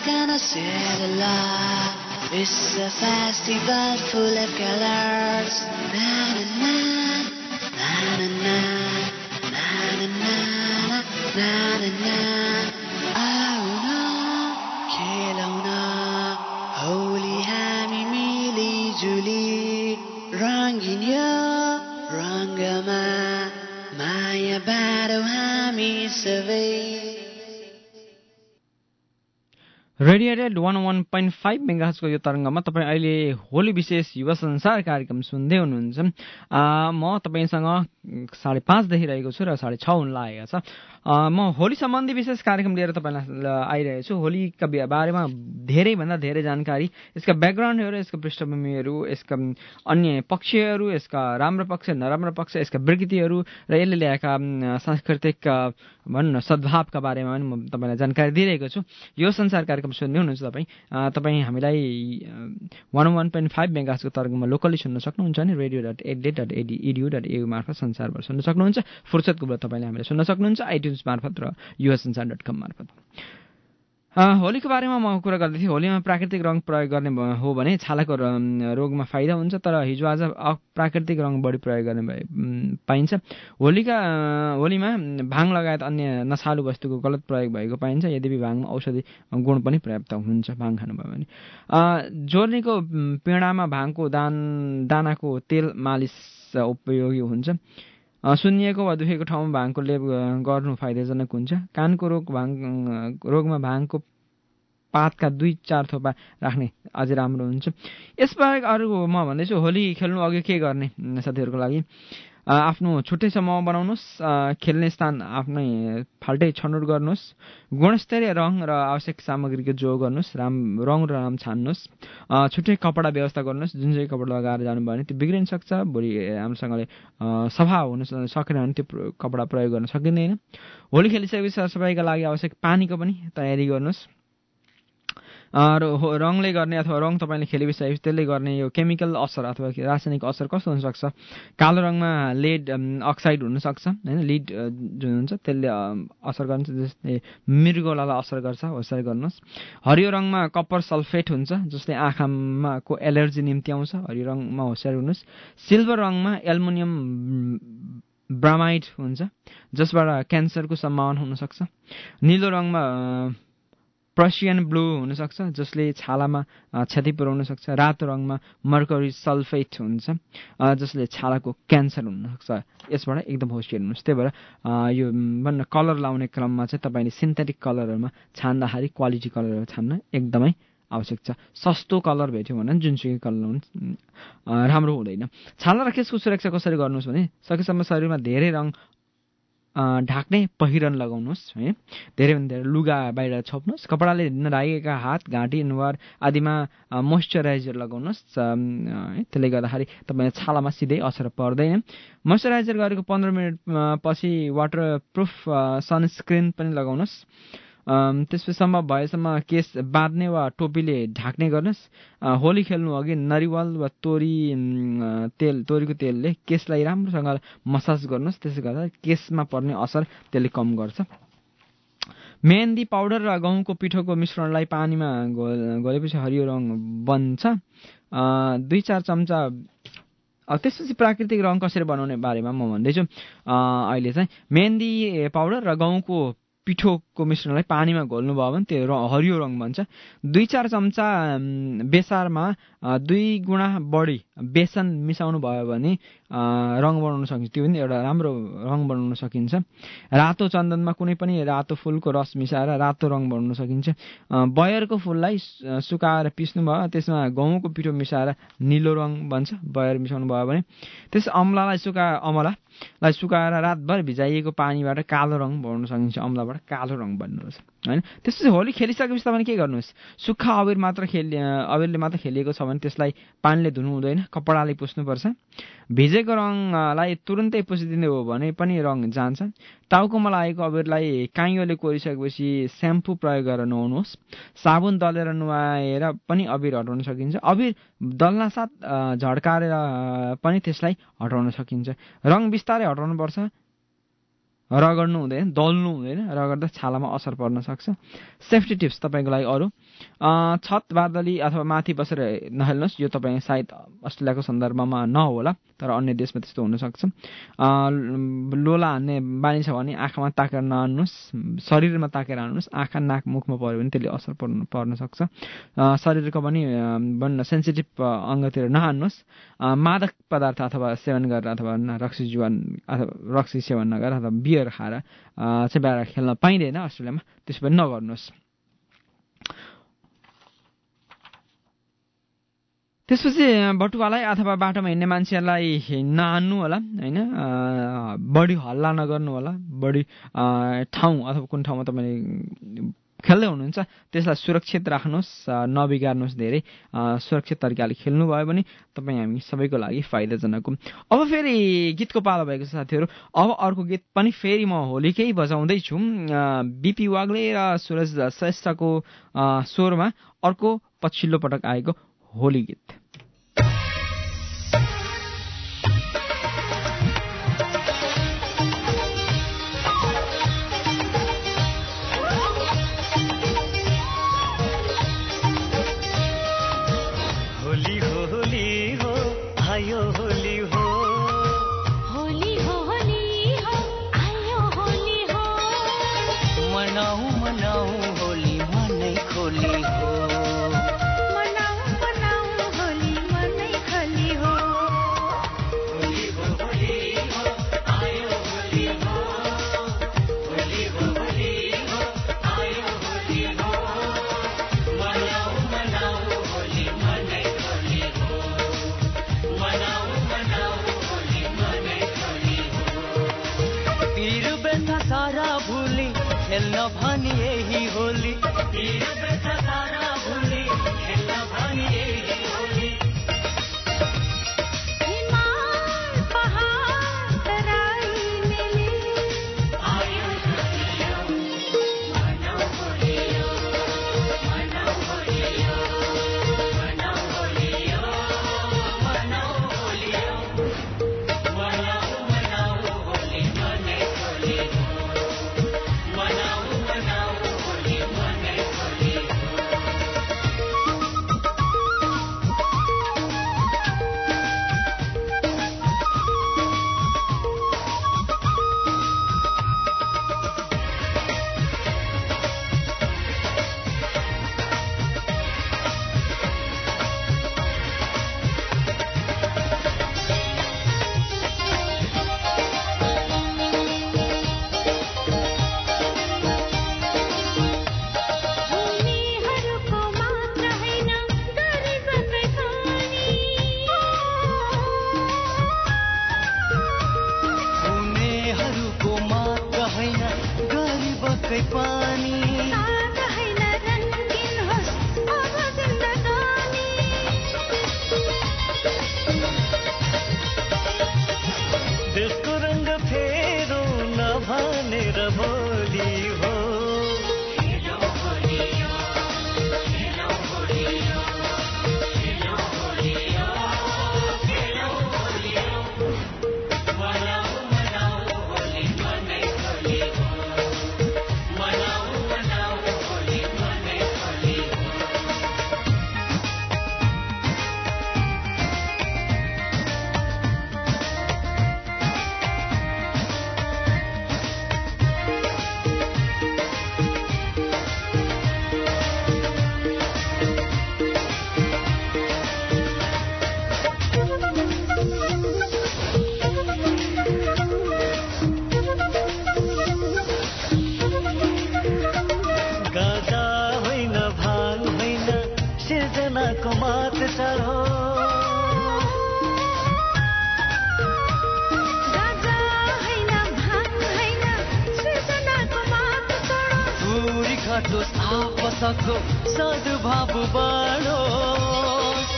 gonna celebrate. It's a festival full of colors. Na na na, na na na, na na na, na na na. आऊ न खेलौँ न होली हामी मिलिजुली रङ्गिन यो रङ्गमा माया बाँडौँ हामी सबै. Radio Adelaide one one point five मेगाहर्जको यो तरङ्गमा तपाईँ अहिले होली विशेष युवा संसार कार्यक्रम सुन्दै हुनुहुन्छ. म तपाईँसँग साढे पाँचदेखि रहेको छु र साढे छ हुन लागेको छ. म होली सम्बन्धी विशेष कार्यक्रम लिएर तपाईँलाई आइरहेको छु. होलीका बारेमा धेरैभन्दा धेरै जानकारी, यसका ब्याकग्राउन्डहरू, यसका पृष्ठभूमिहरू, यसका अन्य पक्षहरू, यसका राम्रो पक्ष, नराम्रो पक्ष, यसका विकृतिहरू र यसले ल्याएका सांस्कृतिक भनौँ न सद्भावका बारेमा पनि म तपाईँलाई जानकारी दिइरहेको छु. यो संसार कार्यक्रम सुन्दै हुनुहुन्छ तपाईँ. तपाईँ हामीलाई वान वान पोइन्ट फाइभ मेगाहर्जको तरङ्गमा लोकली सुन्न सक्नुहुन्छ नि radio dot Adelaide dot ad edu dot AU मार्फत संसारभर सुन्न सक्नुहुन्छ. फुर्सदको बेला तपाईँले हामीलाई सुन्न सक्नुहुन्छ आइट्युन्स मार्फत र युवा संसार डट कम मार्फत. होलीको बारेमा म कुरा गर्दै थिएँ. होलीमा प्राकृतिक रङ प्रयोग गर्ने हो भने छालाको रोगमा फाइदा हुन्छ, तर हिजो आज अप्राकृतिक रङ बढी प्रयोग गर्ने भए पाइन्छ. होलीका होलीमा भाङ लगायत अन्य नशालु वस्तुको गलत प्रयोग भएको पाइन्छ. यद्यपि भाङमा औषधि गुण पनि पर्याप्त हुन्छ भाङ खानुभयो भने. जोर्नीको पिँडामा भाङको दान दानाको तेल मालिस उपयोगी हुन्छ. सुन्निएको वा दुखेको ठाउँमा भाङको लेप गर्नु फाइदाजनक हुन्छ. कानको रोग भाङ रोगमा भाङको पातका दुई चार थोपा राख्ने अझै राम्रो हुन्छ. यसबाहेक अरू म भन्दैछु होली खेल्नु अघि के गर्ने साथीहरूको लागि. आफ्नो छुट्टै समूह बनाउनुहोस्. खेल्ने स्थान आफ्नै फाल्टै छनौट गर्नुहोस्. गुणस्तरीय रङ र आवश्यक सामग्रीको जोड गर्नुहोस्. राम रङ र राम छान्नुहोस्. छुट्टै कपडा व्यवस्था गर्नुहोस्. जुन चाहिँ कपडा लगाएर जानुभयो भने त्यो बिग्रिन सक्छ. भोलि राम्रोसँगले सफा हुन सकेन भने त्यो कपडा प्रयोग गर्न सकिँदैन. होली खेलिसकेपछि सरसफाइका लागि आवश्यक पानीको पनि तयारी गर्नुहोस्. र रङले गर्ने अथवा रङ तपाईँले खेलिसकेपछि त्यसले गर्ने यो केमिकल असर अथवा रासायनिक असर कस्तो हुनसक्छ. कालो रङमा लेड अक्साइड हुनसक्छ होइन. लिड जुन हुन्छ त्यसले असर गर्छ, जस्तै मृगौलालाई असर गर्छ. होसियार गर्नुहोस्. हरियो रङमा कपर सल्फेट हुन्छ जसले आँखामा को एलर्जी निम्ति आउँछ. हरियो रङमा होसियार हुनुहोस्. सिल्भर रङमा एल्युमिनियम ब्रामाइड हुन्छ जसबाट क्यान्सरको सम्भावना हुनसक्छ. निलो रङमा प्रसियन ब्लू हुनसक्छ जसले छालामा क्षति पुर्याउन सक्छ. रातो रङमा मर्करी सल्फेट हुन्छ जसले छालाको क्यान्सर हुनसक्छ. यसबाट एकदम होसियार हुनुहोस्. त्यही भएर यो भन्न कलर लाउने क्रममा चाहिँ तपाईँले सिन्थेटिक कलरहरूमा छान्दाखेरि क्वालिटी कलरहरू छान्न एकदमै आवश्यक छ. सस्तो कलर भेट्यो भने जुनसुकै कलर लाउनु राम्रो हुँदैन. छाला र केसको सुरक्षा कसरी गर्नुहोस् भने सकेसम्म शरीरमा धेरै रङ ढाक्ने पहिरन लगाउनुहोस् है. धेरैभन्दा धेरै लुगा बाहिर छोप्नुहोस्. कपडाले नढाकेका हात, घाँटी, अनुहार आदिमा मोइस्चराइजर लगाउनुहोस्. त्यसले गर्दाखेरि तपाईँले छालामा सिधै असर पर्दैन. मोइस्चराइजर गरेको पन्ध्र मिनट पछि वाटरप्रुफ सनस्क्रिन पनि लगाउनुहोस्. त्यसपछि सम्भव भएसम्म केस बाँध्ने वा टोपीले ढाक्ने गर्नुहोस्. होली खेल्नु अघि नरिवल वा तोरी तेल तोरीको तेलले केसलाई राम्रोसँग मसाज गर्नुहोस्. त्यसले गर्दा केसमा पर्ने असर त्यसले कम गर्छ. मेहन्दी पाउडर र गहुँको पिठोको मिश्रणलाई पानीमा घोलेपछि हरियो रङ बन्छ. दुई चार चम्चा त्यसपछि प्राकृतिक रङ कसरी बनाउने बारेमा म भन्दैछु. अहिले चाहिँ मेहन्दी पाउडर र गहुँको पिठोको मिश्रणलाई पानीमा घोल्नुभयो भने त्यो हरियो रङ बन्छ. दुई चार चम्चा बेसारमा दुई गुणा बढी बेसन मिसाउनु भयो भने रङ बनाउन सकिन्छ. त्यो पनि एउटा राम्रो रङ बनाउन सकिन्छ. रातो चन्दनमा कुनै पनि रातो फुलको रस मिसाएर रातो रङ बनाउन सकिन्छ. बयरको फुललाई सुकाएर पिस्नु भयो त्यसमा गहुँको पिठो मिसाएर निलो रङ बन्छ. बयर मिसाउनु भयो भने त्यस अमलालाई सुका अमलालाई सुकाएर रातभर भिजाइएको पानीबाट कालो रङ बनाउन सकिन्छ. अमलाबाट कालो रङ बन्नुहोस् होइन. त्यसपछि होली खेलिसकेपछि तपाईँले के गर्नुहोस्. सुक्खा अबिर मात्र खेलि अबिरले मात्र खेलिएको छ भने त्यसलाई पानीले धुनु हुँदैन, कपडाले पुस्नुपर्छ. भिजेको रङलाई तुरुन्तै पुसिदिने हो भने पनि रङ जान्छ. टाउकोमा लागेको अबिरलाई काइयोले कोरिसकेपछि स्याम्पू प्रयोग गरेर नुहाउनुहोस्. साबुन दलेर नुहाएर पनि अबिर हटाउन सकिन्छ. अबिर दल्नासाथ झड्काएर पनि त्यसलाई हटाउन सकिन्छ. रङ बिस्तारै हटाउनुपर्छ. रगड्नु हुँदैन, दल्नु हुँदैन, रगड्दा छालामा असर पर्न सक्छ। सेफ्टी टिप्स तपाईँको लागि अरू छत बादली अथवा माथि बसेर नहेल्नुहोस्। यो तपाईँ सायद अस्ट्रेलियाको सन्दर्भमा नहोला, तर अन्य देशमा त्यस्तो हुनसक्छ। लोला हान्ने बानी छ भने आँखामा ताकेर नहान्नुहोस्, शरीरमा ताकेर हान्नुहोस्। आँखा नाक मुखमा पऱ्यो भने त्यसले असर पर्न पर्न सक्छ। शरीरको पनि भन्न सेन्सिटिभ अङ्गतिर नहान्नुहोस्। मादक पदार्थ अथवा सेवन गरेर अथवा रक्सी जुवान अथवा रक्सी सेवन नगरेर अथवा बियर खाएर चाहिँ बाहिर खेल्न पाइँदैन अस्ट्रेलियामा, त्यसो पनि नगर्नुहोस्। त्यसपछि बटुवालाई अथवा बाटोमा हिँड्ने मान्छेहरूलाई नहान्नु होला होइन, बढी हल्ला नगर्नु होला। बढी ठाउँ अथवा कुन ठाउँमा तपाईँले खेल्दै हुनुहुन्छ त्यसलाई सुरक्षित राख्नुहोस्, नबिगार्नुहोस्। धेरै सुरक्षित तरिकाले खेल्नुभयो भने तपाईँ हामी सबैको लागि फाइदाजनक हो। अब फेरि गीतको पालो भएको छ साथीहरू। अब अर्को गीत पनि फेरि म होलीकै बजाउँदैछु। बिपी वाग्ले र सुरज श्रेष्ठको स्वरमा अर्को पछिल्लो पटक आएको होली गीत। खेल्न भनी यही होली, सारा भुली खेल्न भनी यही होली। हिमाल पहाड तराई मेली आयो होलियो, मनाऊ होलियो, मनाऊ होलियो, मनाऊ होलियो, मनाऊ होलियो, मनाऊ मनाऊ होली मने होली। आपसको सद्भाव बढोस्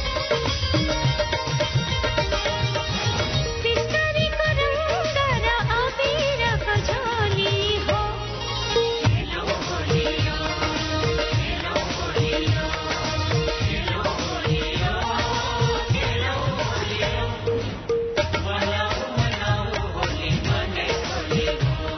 पिचकारीको रङ र अबिरको झोली हो खेलो होलियो खेलो होलियो खेलो होलियो खेलो होलियो मनाऊ मनाऊ होली मनै होली हो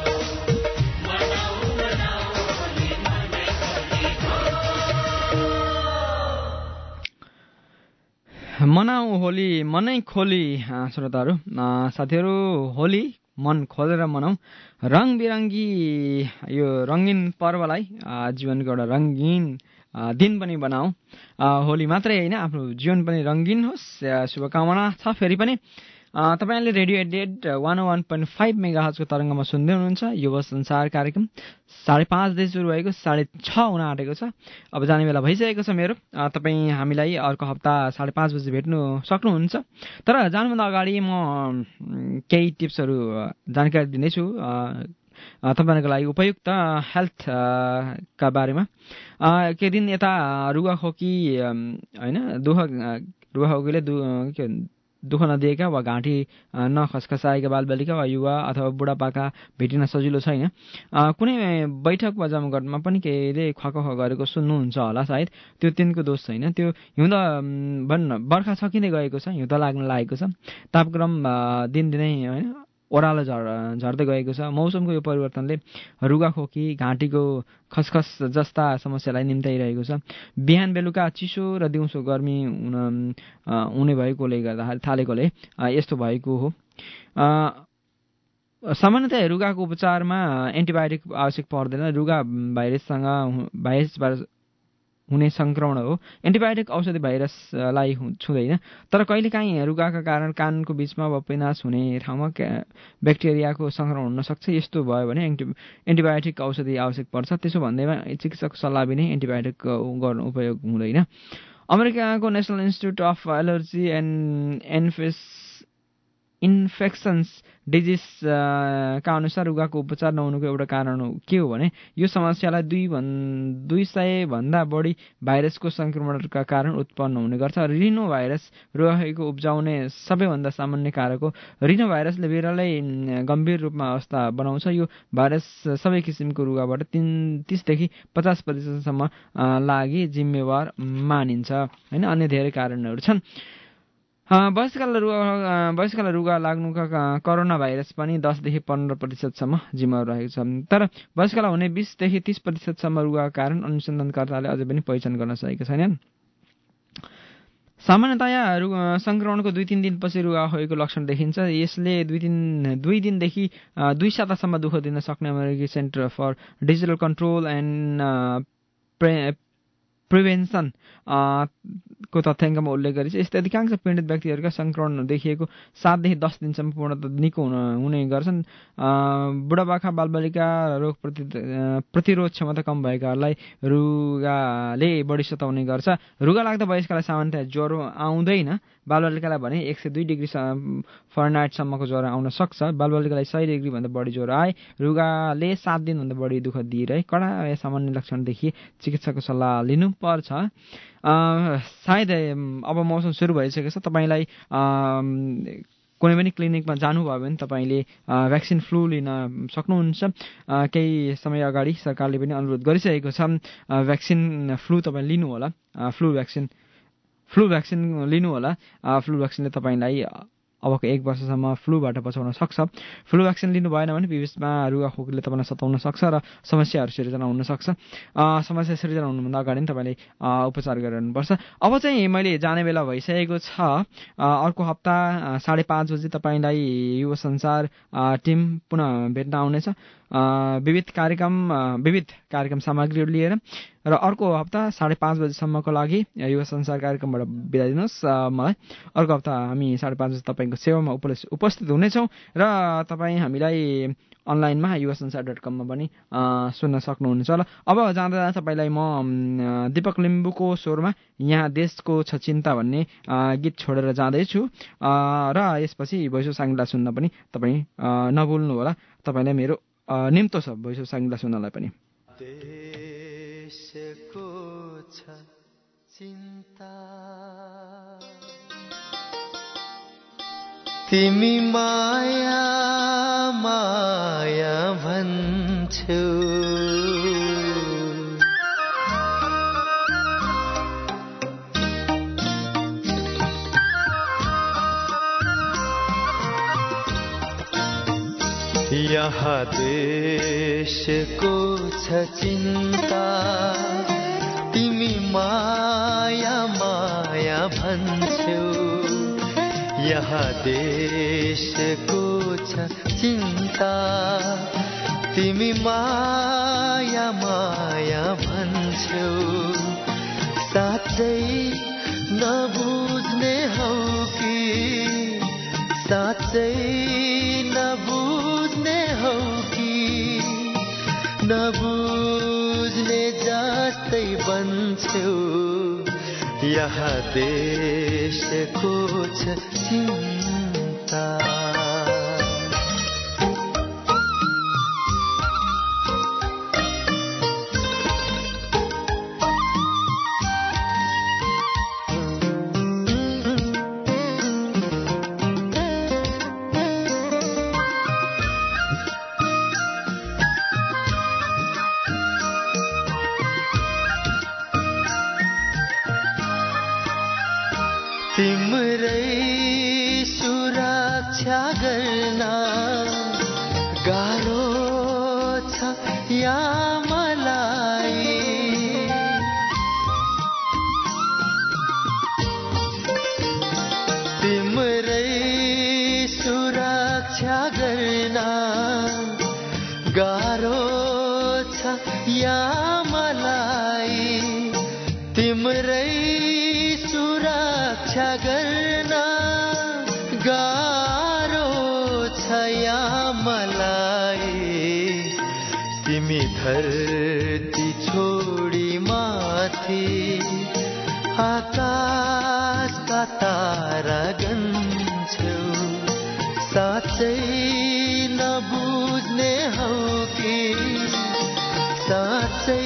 मनाऊ होली मनै खोली श्रोताहरू साथीहरू होली मन खोलेर मनाऊ रङ बिरङ्गी यो रङ्गीन पर्वलाई जीवनको एउटा रङ्गीन दिन पनि बनाऊ होली मात्रै होइन आफ्नो जीवन पनि रङ्गीन होस् शुभकामना छ फेरि पनि तपाईँले रेडियो एडेड one one point five mega हजको तरङ्गमा सुन्दै हुनुहुन्छ युवा संसार कार्यक्रम साढे पाँचदेखि सुरु भएको साढे छ हुन आँटेको छ अब जाने बेला भइसकेको छ मेरो तपाईँ हामीलाई अर्को हप्ता साढे पाँच बजी भेट्नु सक्नुहुन्छ तर जानुभन्दा अगाडि म केही टिप्सहरू जानकारी दिनेछु तपाईँहरूको लागि उपयुक्त हेल्थका बारेमा केही दिन यता रुगाखोकी होइन दुख रुगाखोकीले दु के दुःख नदिएका वा घाँटी नखसखसाएका बालबालिका वा युवा अथवा बुढापाका भेटिन सजिलो छैन कुनै बैठक वा जमघटमा पनि केहीले खख गरेको सुन्नुहुन्छ होला सायद त्यो तिनको दोष छैन त्यो हिउँद भन्न बर्खा सकिँदै गएको छ हिउँद लाग्न लागेको छ तापक्रम दिनदिनै होइन ओह्रालो झर झर्दै गएको छ मौसमको यो परिवर्तनले रुगाखोकी घाँटीको खसखस जस्ता समस्यालाई निम्त्याइरहेको छ बिहान बेलुका चिसो र दिउँसो गर्मी हुन हुने भएकोले गर्दाखेरि थालेकोले यस्तो भएको हो सामान्यतया रुगाको उपचारमा एन्टिबायोटिक आवश्यक पर्दैन रुगा भाइरससँग भाइरस हुने संक्रमण हो एन्टिबायोटिक औषधि भाइरसलाई छुँदैन तर कहिलेकाहीँ रुगाका कारण कानको बीचमा वा पिनास हुने ठाउँमा ब्याक्टेरियाको संक्रमण हुन सक्छ यस्तो भयो भने एन्टि एन्टिबायोटिक औषधि आवश्यक पर्छ त्यसो भन्दैमा चिकित्सकको सल्लाह बिना एन्टिबायोटिक गर्नु उपयोग हुँदैन अमेरिकाको national institute of allergy and infect infections डिजिजका अनुसार रुगाको उपचार नहुनुको एउटा कारण के हो भने यो समस्यालाई दुई भन् दुई सय भन्दा बढी भाइरसको संक्रमणका कारण उत्पन्न हुने गर्छ रिनो भाइरस रुगाखोकीको उब्जाउने सबैभन्दा सामान्य कारक हो रिनो भाइरसले बिरलै गम्भीर रूपमा अवस्था बनाउँछ यो भाइरस सबै किसिमको रुगाबाट तीन तीसदेखि पचास प्रतिशतसम्म लागि जिम्मेवार मानिन्छ होइन अन्य धेरै कारणहरू छन् वयस्कलाई रुगा वयस्कलाई रुगा लाग्नुका कोरोना भाइरस पनि दसदेखि पन्ध्र प्रतिशतसम्म जिम्मेवार रहेको छ तर वयस्कलाई हुने बिसदेखि तीस प्रतिशतसम्म रुगाका कारण अनुसन्धानकर्ताले अझै पनि पहिचान गर्न सकेका छैनन् सामान्यतया संक्रमणको दुई तिन दिनपछि रुगाखोकीको लक्षण देखिन्छ यसले दुई दिन दुई दिनदेखि दुई सातासम्म दुःख दिन सक्ने अमेरिकी centre for digital control and prevention को तथ्याङ्कमा उल्लेख गरिन्छ यस्तै अधिकांश पीडित व्यक्तिहरूका संक्रमण देखिएको सातदेखि दस दिनसम्म पूर्णतः निको हुन हुने गर्छन् बुढापाका बालबालिका रोग प्रति प्रतिरोध क्षमता कम भएकाहरूलाई रुगाले बढी सताउने गर्छ रुगा लाग्दा वयस्कलाई सामान्यतया ज्वरो आउँदैन बालबालिकालाई भने एक सय दुई डिग्री फरेनहाइटसम्मको ज्वरो आउन सक्छ बालबालिकालाई सय डिग्रीभन्दा बढी ज्वरो आए रुगाले सात दिनभन्दा बढी दुःख दिइरहे कडा या सामान्य लक्षण देखिए चिकित्सकको सल्लाह लिनुपर्छ सायद अब मौसम सुरु भइसकेको छ तपाईँलाई कुनै पनि क्लिनिकमा जानुभयो भने तपाईँले भ्याक्सिन फ्लू लिन सक्नुहुन्छ केही समय अगाडि सरकारले पनि अनुरोध गरिसकेको छ भ्याक्सिन फ्लू तपाईँ लिनु होला फ्लू भ्याक्सिन फ्लू भ्याक्सिन लिनु होला फ्लू भ्याक्सिनले तपाईँलाई अबको एक वर्षसम्म फ्लूबाट बचाउन सक्छ फ्लू भ्याक्सिन लिनु भएन भने भविष्यमा रुगाखोकीले तपाईँलाई सताउन सक्छ र समस्याहरू सिर्जना हुन सक्छ समस्या सिर्जना हुनुभन्दा अगाडि तपाईँले उपचार गरिरहनुपर्छ अब चाहिँ मैले जाने बेला भइसकेको छ अर्को हप्ता साढे पाँच बजी तपाईँलाई युवा संसार टिम पुनः भेट्न आउनेछ विविध कार्यक्रम विविध कार्यक्रम सामग्रीहरू लिएर र अर्को हप्ता साढे पाँच बजीसम्मको लागि युवा संसार कार्यक्रमबाट बिदा दिनुहोस् मलाई अर्को हप्ता हामी साढे पाँच बजी तपाईँको सेवामा उपस्थित हुनेछौँ र तपाईँ हामीलाई अनलाइनमा युवा संसार डट कममा पनि सुन्न सक्नुहुनेछ होला अब जाँदा जाँदा तपाईँलाई म दीपक लिम्बूको स्वरमा यहाँ देशको छ चिन्ता भन्ने गीत छोडेर जाँदैछु र यसपछि भोइस अफ साङ्गला सुन्न पनि तपाईँ नभुल्नु होला तपाईँलाई मेरो निम्तो छ भोइस अफ साङ्गला सुन्नलाई पनि देशको छ चिन्ता तिमी माया माया भन्छौ यहाँ देशको छ चिन्ता तिमी माया माया भन्छौ यहाँ देशको छ चिन्ता तिमी माया माया भन्छौ साँच्चै नबुझ्ने हौ कि साँच्चै नबुझ्ने हौ कि नबुझ्ने जस्तै बन्छौ यहाँ देशको छ चिन्ता तिम्रै सुरक्षा गर्न गाह्रो छ यहाँ मलाई तिम्रै सुरक्षा गर्न गाह्रो छ यहाँ मलाई तिम्रै सुरक्षा गर्न गाह्रो छ यहाँ मलाई तिमी धरती छोडी माथि आकाशका तारा गन्छौ साँच्चै नबुझ्ने हौ कि साँच्चै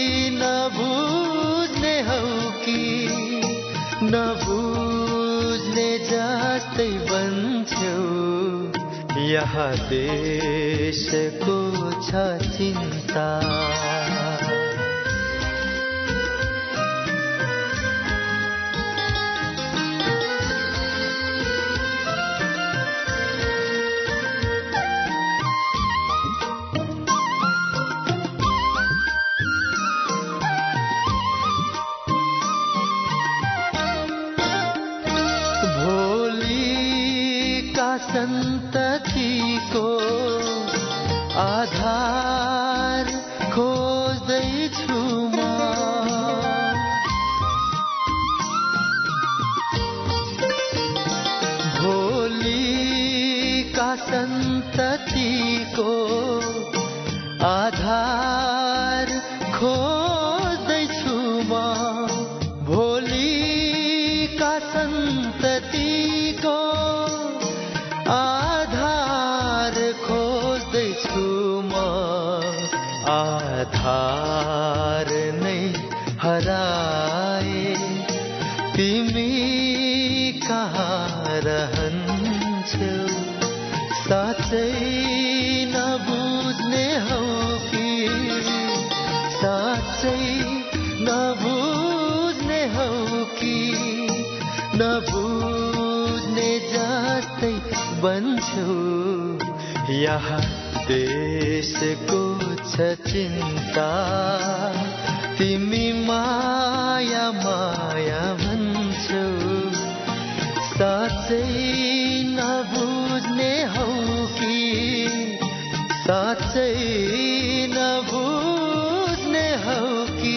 नबुझ्ने हौ कि नबुझ्ने जस्तै बन्छौ यहाँ देशको छ चिन्ता सन्ततिको आधार खोज्दैछु म भोलिका सन्ततिको आधार खोज्दैछु म भोलिका सन्ततिको आधार खोज्दैछु म आधार नै हराए तिमी कहाँ रहन्छौ साँच्चै नबुझ्ने हौ कि साँच्चै नबुझ्ने हौ कि नबुझ्ने जस्तै बन्छौ यहाँ देशको छ चिन्ता तिमी माया माया भन्छौ साँच्चै नबुझ्ने हौ कि साँच्चै नबुझ्ने हौ कि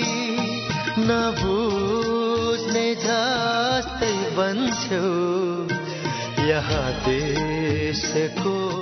नबुझ्ने जस्तै बन्छौ यहाँ देशको